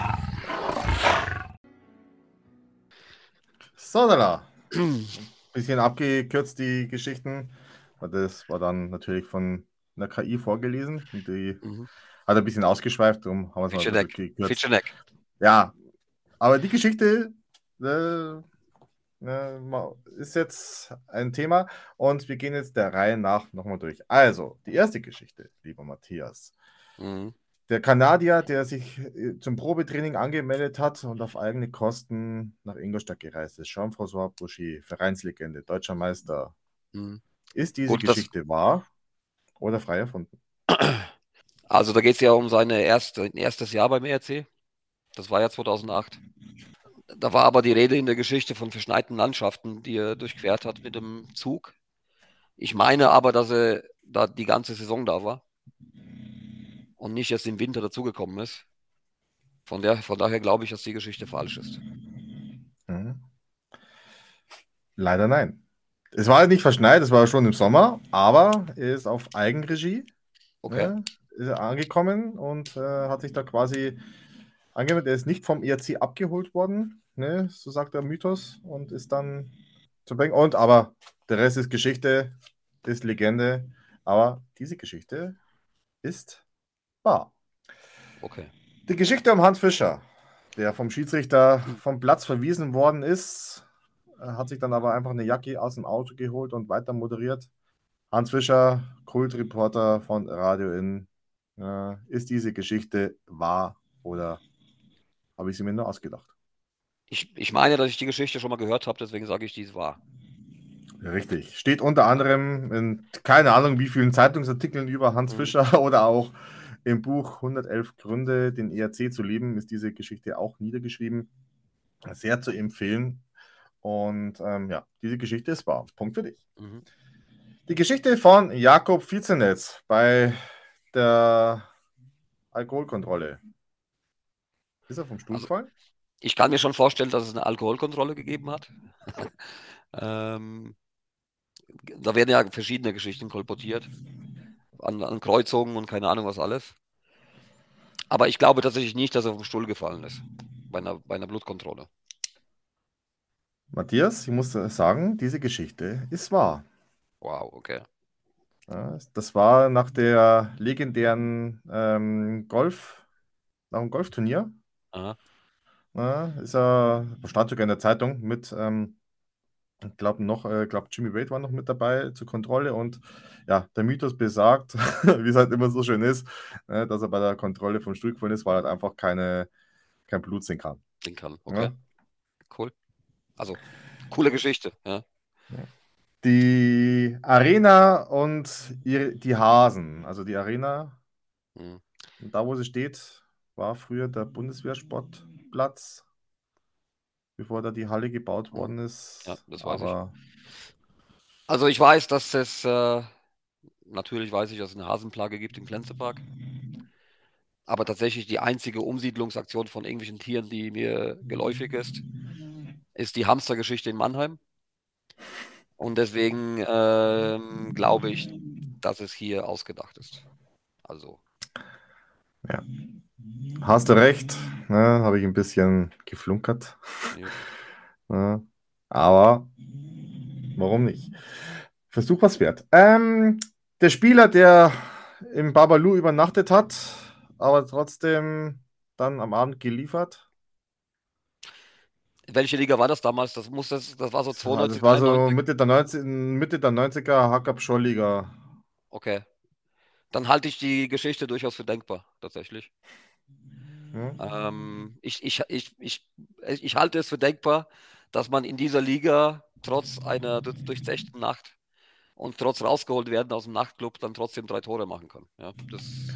So, da. Ein bisschen abgekürzt die Geschichten. Das war dann natürlich von einer K I vorgelesen. Und die Mhm. hat ein bisschen ausgeschweift, darum haben wir es mal ein Fitcheneck. bisschen gekürzt. Fitcheneck. Ja, aber die Geschichte äh, äh, ist jetzt ein Thema und wir gehen jetzt der Reihe nach nochmal durch. Also, die erste Geschichte, lieber Matthias. Mhm. Der Kanadier, der sich äh, zum Probetraining angemeldet hat und auf eigene Kosten nach Ingolstadt gereist ist, Jean-François Boucher, Vereinslegende, deutscher Meister. Mhm. Ist diese Gut, das- Geschichte wahr oder frei erfunden? Also da geht es ja um seine erste, erstes Jahr beim E R C. Das war ja zweitausendacht. Da war aber die Rede in der Geschichte von verschneiten Landschaften, die er durchquert hat mit dem Zug. Ich meine aber, dass er da die ganze Saison da war und nicht erst im Winter dazugekommen ist. Von, der, von daher glaube ich, dass die Geschichte falsch ist. Mhm. Leider nein. Es war nicht verschneit, es war schon im Sommer, aber er ist auf Eigenregie Okay. ja, ist er angekommen und äh, hat sich da quasi angemeldet. Er ist nicht vom E R C abgeholt worden, ne, so sagt der Mythos, und ist dann zu bringen. Und aber der Rest ist Geschichte, ist Legende, aber diese Geschichte ist wahr. Okay. Die Geschichte um Hans Fischer, der vom Schiedsrichter vom Platz verwiesen worden ist, hat sich dann aber einfach eine Jacke aus dem Auto geholt und weiter moderiert. Hans Fischer, Kultreporter von Radio In. Äh, ist diese Geschichte wahr oder habe ich sie mir nur ausgedacht? Ich, ich meine, dass ich die Geschichte schon mal gehört habe, deswegen sage ich, die ist wahr. Richtig. Steht unter anderem in keine Ahnung wie vielen Zeitungsartikeln über Hans Mhm. Fischer oder auch im Buch hundertelf Gründe, den E R C zu lieben, ist diese Geschichte auch niedergeschrieben. Sehr zu empfehlen. Und ähm, ja, diese Geschichte ist wahr. Punkt für dich. Mhm. Die Geschichte von Jakob Viezenetz bei der Alkoholkontrolle. Ist er vom Stuhl Also- gefallen? Ich kann mir schon vorstellen, dass es eine Alkoholkontrolle gegeben hat. ähm, da werden ja verschiedene Geschichten kolportiert. an, an Kreuzungen und keine Ahnung was alles. Aber ich glaube tatsächlich nicht, dass er vom Stuhl gefallen ist bei einer, bei einer Blutkontrolle. Matthias, ich muss sagen, diese Geschichte ist wahr. Wow, okay. Ja, das war nach der legendären ähm, Golf, nach dem Golfturnier. Aha. Ja, ist er, stand sogar in der Zeitung mit, ähm, ich glaube noch, äh, glaube Jimmy Wade war noch mit dabei zur Kontrolle und ja, der Mythos besagt, wie es halt immer so schön ist, äh, dass er bei der Kontrolle vom Stuhl gefallen ist, weil er halt einfach keine, kein Blut sehen kann. Den kann, okay. Ja. Cool. Also, coole Geschichte, ja. Die Arena und ihre, die Hasen, also die Arena, Hm. da wo sie steht, war früher der Bundeswehrsportplatz, bevor da die Halle gebaut worden ist. Ja, das weiß ich. Aber Also ich weiß, dass es, äh, natürlich weiß ich, dass es eine Hasenplage gibt im Pflänzepark. Aber tatsächlich die einzige Umsiedlungsaktion von irgendwelchen Tieren, die mir geläufig ist, ist die Hamstergeschichte in Mannheim. Und deswegen ähm, glaube ich, dass es hier ausgedacht ist. Also, ja, hast du recht, ne, habe ich ein bisschen geflunkert. ja. Ja, aber warum nicht? Versuch was wert. Ähm, der Spieler, der im Babalu übernachtet hat, aber trotzdem dann am Abend geliefert. Welche Liga war das damals? Das muss das, das war so Das war, das zweiundneunzig, war so dreiundneunzig. Mitte der neunzig, Mitte der neunziger Hackab-Scholl-Liga. Okay. Dann halte ich die Geschichte durchaus für denkbar, tatsächlich. Hm? Ähm, ich, ich, ich, ich, ich halte es für denkbar, dass man in dieser Liga trotz einer durch- durchzechten Nacht und trotz rausgeholt werden aus dem Nachtclub dann trotzdem drei Tore machen kann. Ja, das,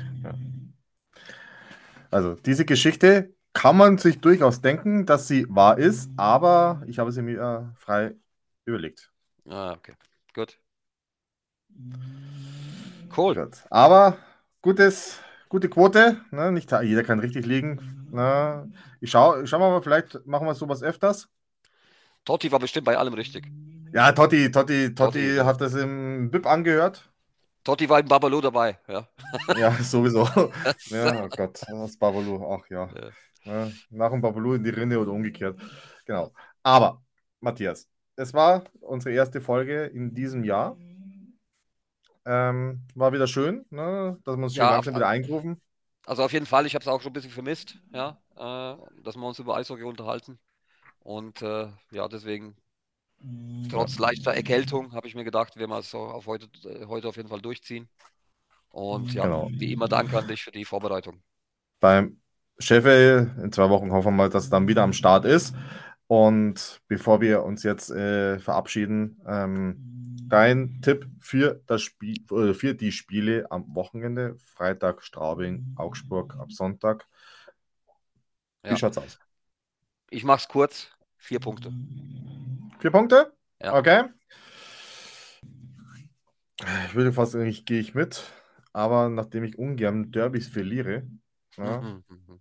Also diese Geschichte kann man sich durchaus denken, dass sie wahr ist, aber ich habe sie mir äh, frei überlegt. ah, okay. Gut. Cool. Gut. Aber gutes, gute Quote. Ne? Nicht jeder kann richtig liegen. Ne? Ich schaue schau mal, vielleicht machen wir sowas öfters. Totti war bestimmt bei allem richtig. Ja, Totti, Totti, Totti Totti, ja. hat das im B I P angehört. Totti war im Babalu dabei, ja. Ja, sowieso. Das, Ja, oh Gott, das Babalu, ach ja. ja. Ja, nach dem Babalu in die Rinne oder umgekehrt. Genau. Aber, Matthias, es war unsere erste Folge in diesem Jahr. Ähm, war wieder schön, ne? Dass wir uns schön Ja, langsam wieder eingerufen. also auf jeden Fall, ich habe es auch schon ein bisschen vermisst, ja, äh, dass wir uns über Eishockey unterhalten. Und äh, ja, deswegen, trotz leichter Erkältung, habe ich mir gedacht, werden wir es so auf heute, äh, heute auf jeden Fall durchziehen. Und ja, Genau. wie immer danke an dich für die Vorbereitung. Beim Sheffield in zwei Wochen hoffen wir mal, dass es dann wieder am Start ist. Und bevor wir uns jetzt äh, verabschieden, ähm, dein Tipp für, das Spiel, äh, für die Spiele am Wochenende, Freitag Straubing, Augsburg ab Sonntag. Wie Ja. schaut's aus? Ich mache es kurz, vier Punkte. Vier Punkte? Ja. Okay. Ich würde fast sagen, ich gehe ich mit, aber nachdem ich ungern Derbys verliere, ja, Mhm, mhm.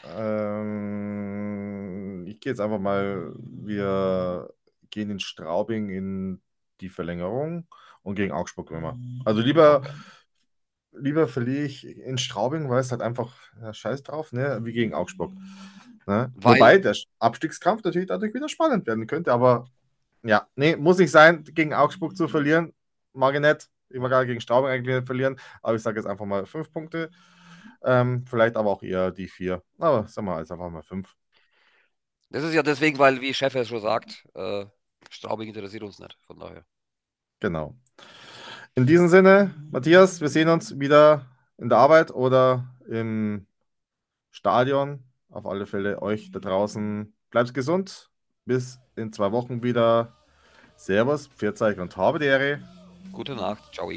ähm, ich gehe jetzt einfach mal, wir gehen in Straubing in die Verlängerung und gegen Augsburg gewinnen wir. Also lieber, lieber verliere ich in Straubing, weil es halt einfach ja, scheiß drauf, ne, wie gegen Augsburg. Ne? Weil- Wobei der Abstiegskampf natürlich dadurch wieder spannend werden könnte, aber ja, nee, muss nicht sein, gegen Augsburg zu verlieren. Mag ich nicht. Ich mag gar gegen Straubing eigentlich nicht verlieren, aber ich sage jetzt einfach mal fünf Punkte. Ähm, vielleicht aber auch eher die vier. Aber sagen wir jetzt einfach mal fünf. Das ist ja deswegen, weil, wie Chef es schon sagt, äh, Straubing interessiert uns nicht. Von daher. Genau. In diesem Sinne, Matthias, wir sehen uns wieder in der Arbeit oder im Stadion. Auf alle Fälle euch da draußen. Bleibt gesund. Bis in zwei Wochen wieder. Servus, pfiat euch und habe die Ehre. Gute Nacht. Ciao.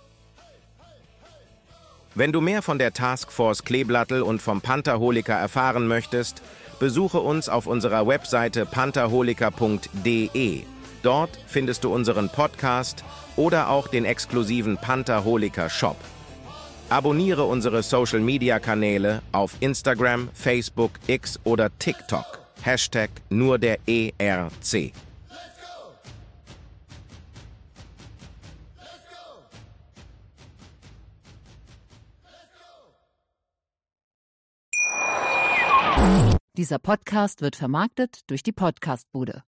Wenn du mehr von der Taskforce Kleeblattel und vom Pantherholiker erfahren möchtest, besuche uns auf unserer Webseite pantherholiker punkt de. Dort findest du unseren Podcast oder auch den exklusiven Pantherholiker Shop. Abonniere unsere Social-Media-Kanäle auf Instagram, Facebook, X oder TikTok. Hashtag nur der E R C. Dieser Podcast wird vermarktet durch die Podcastbude.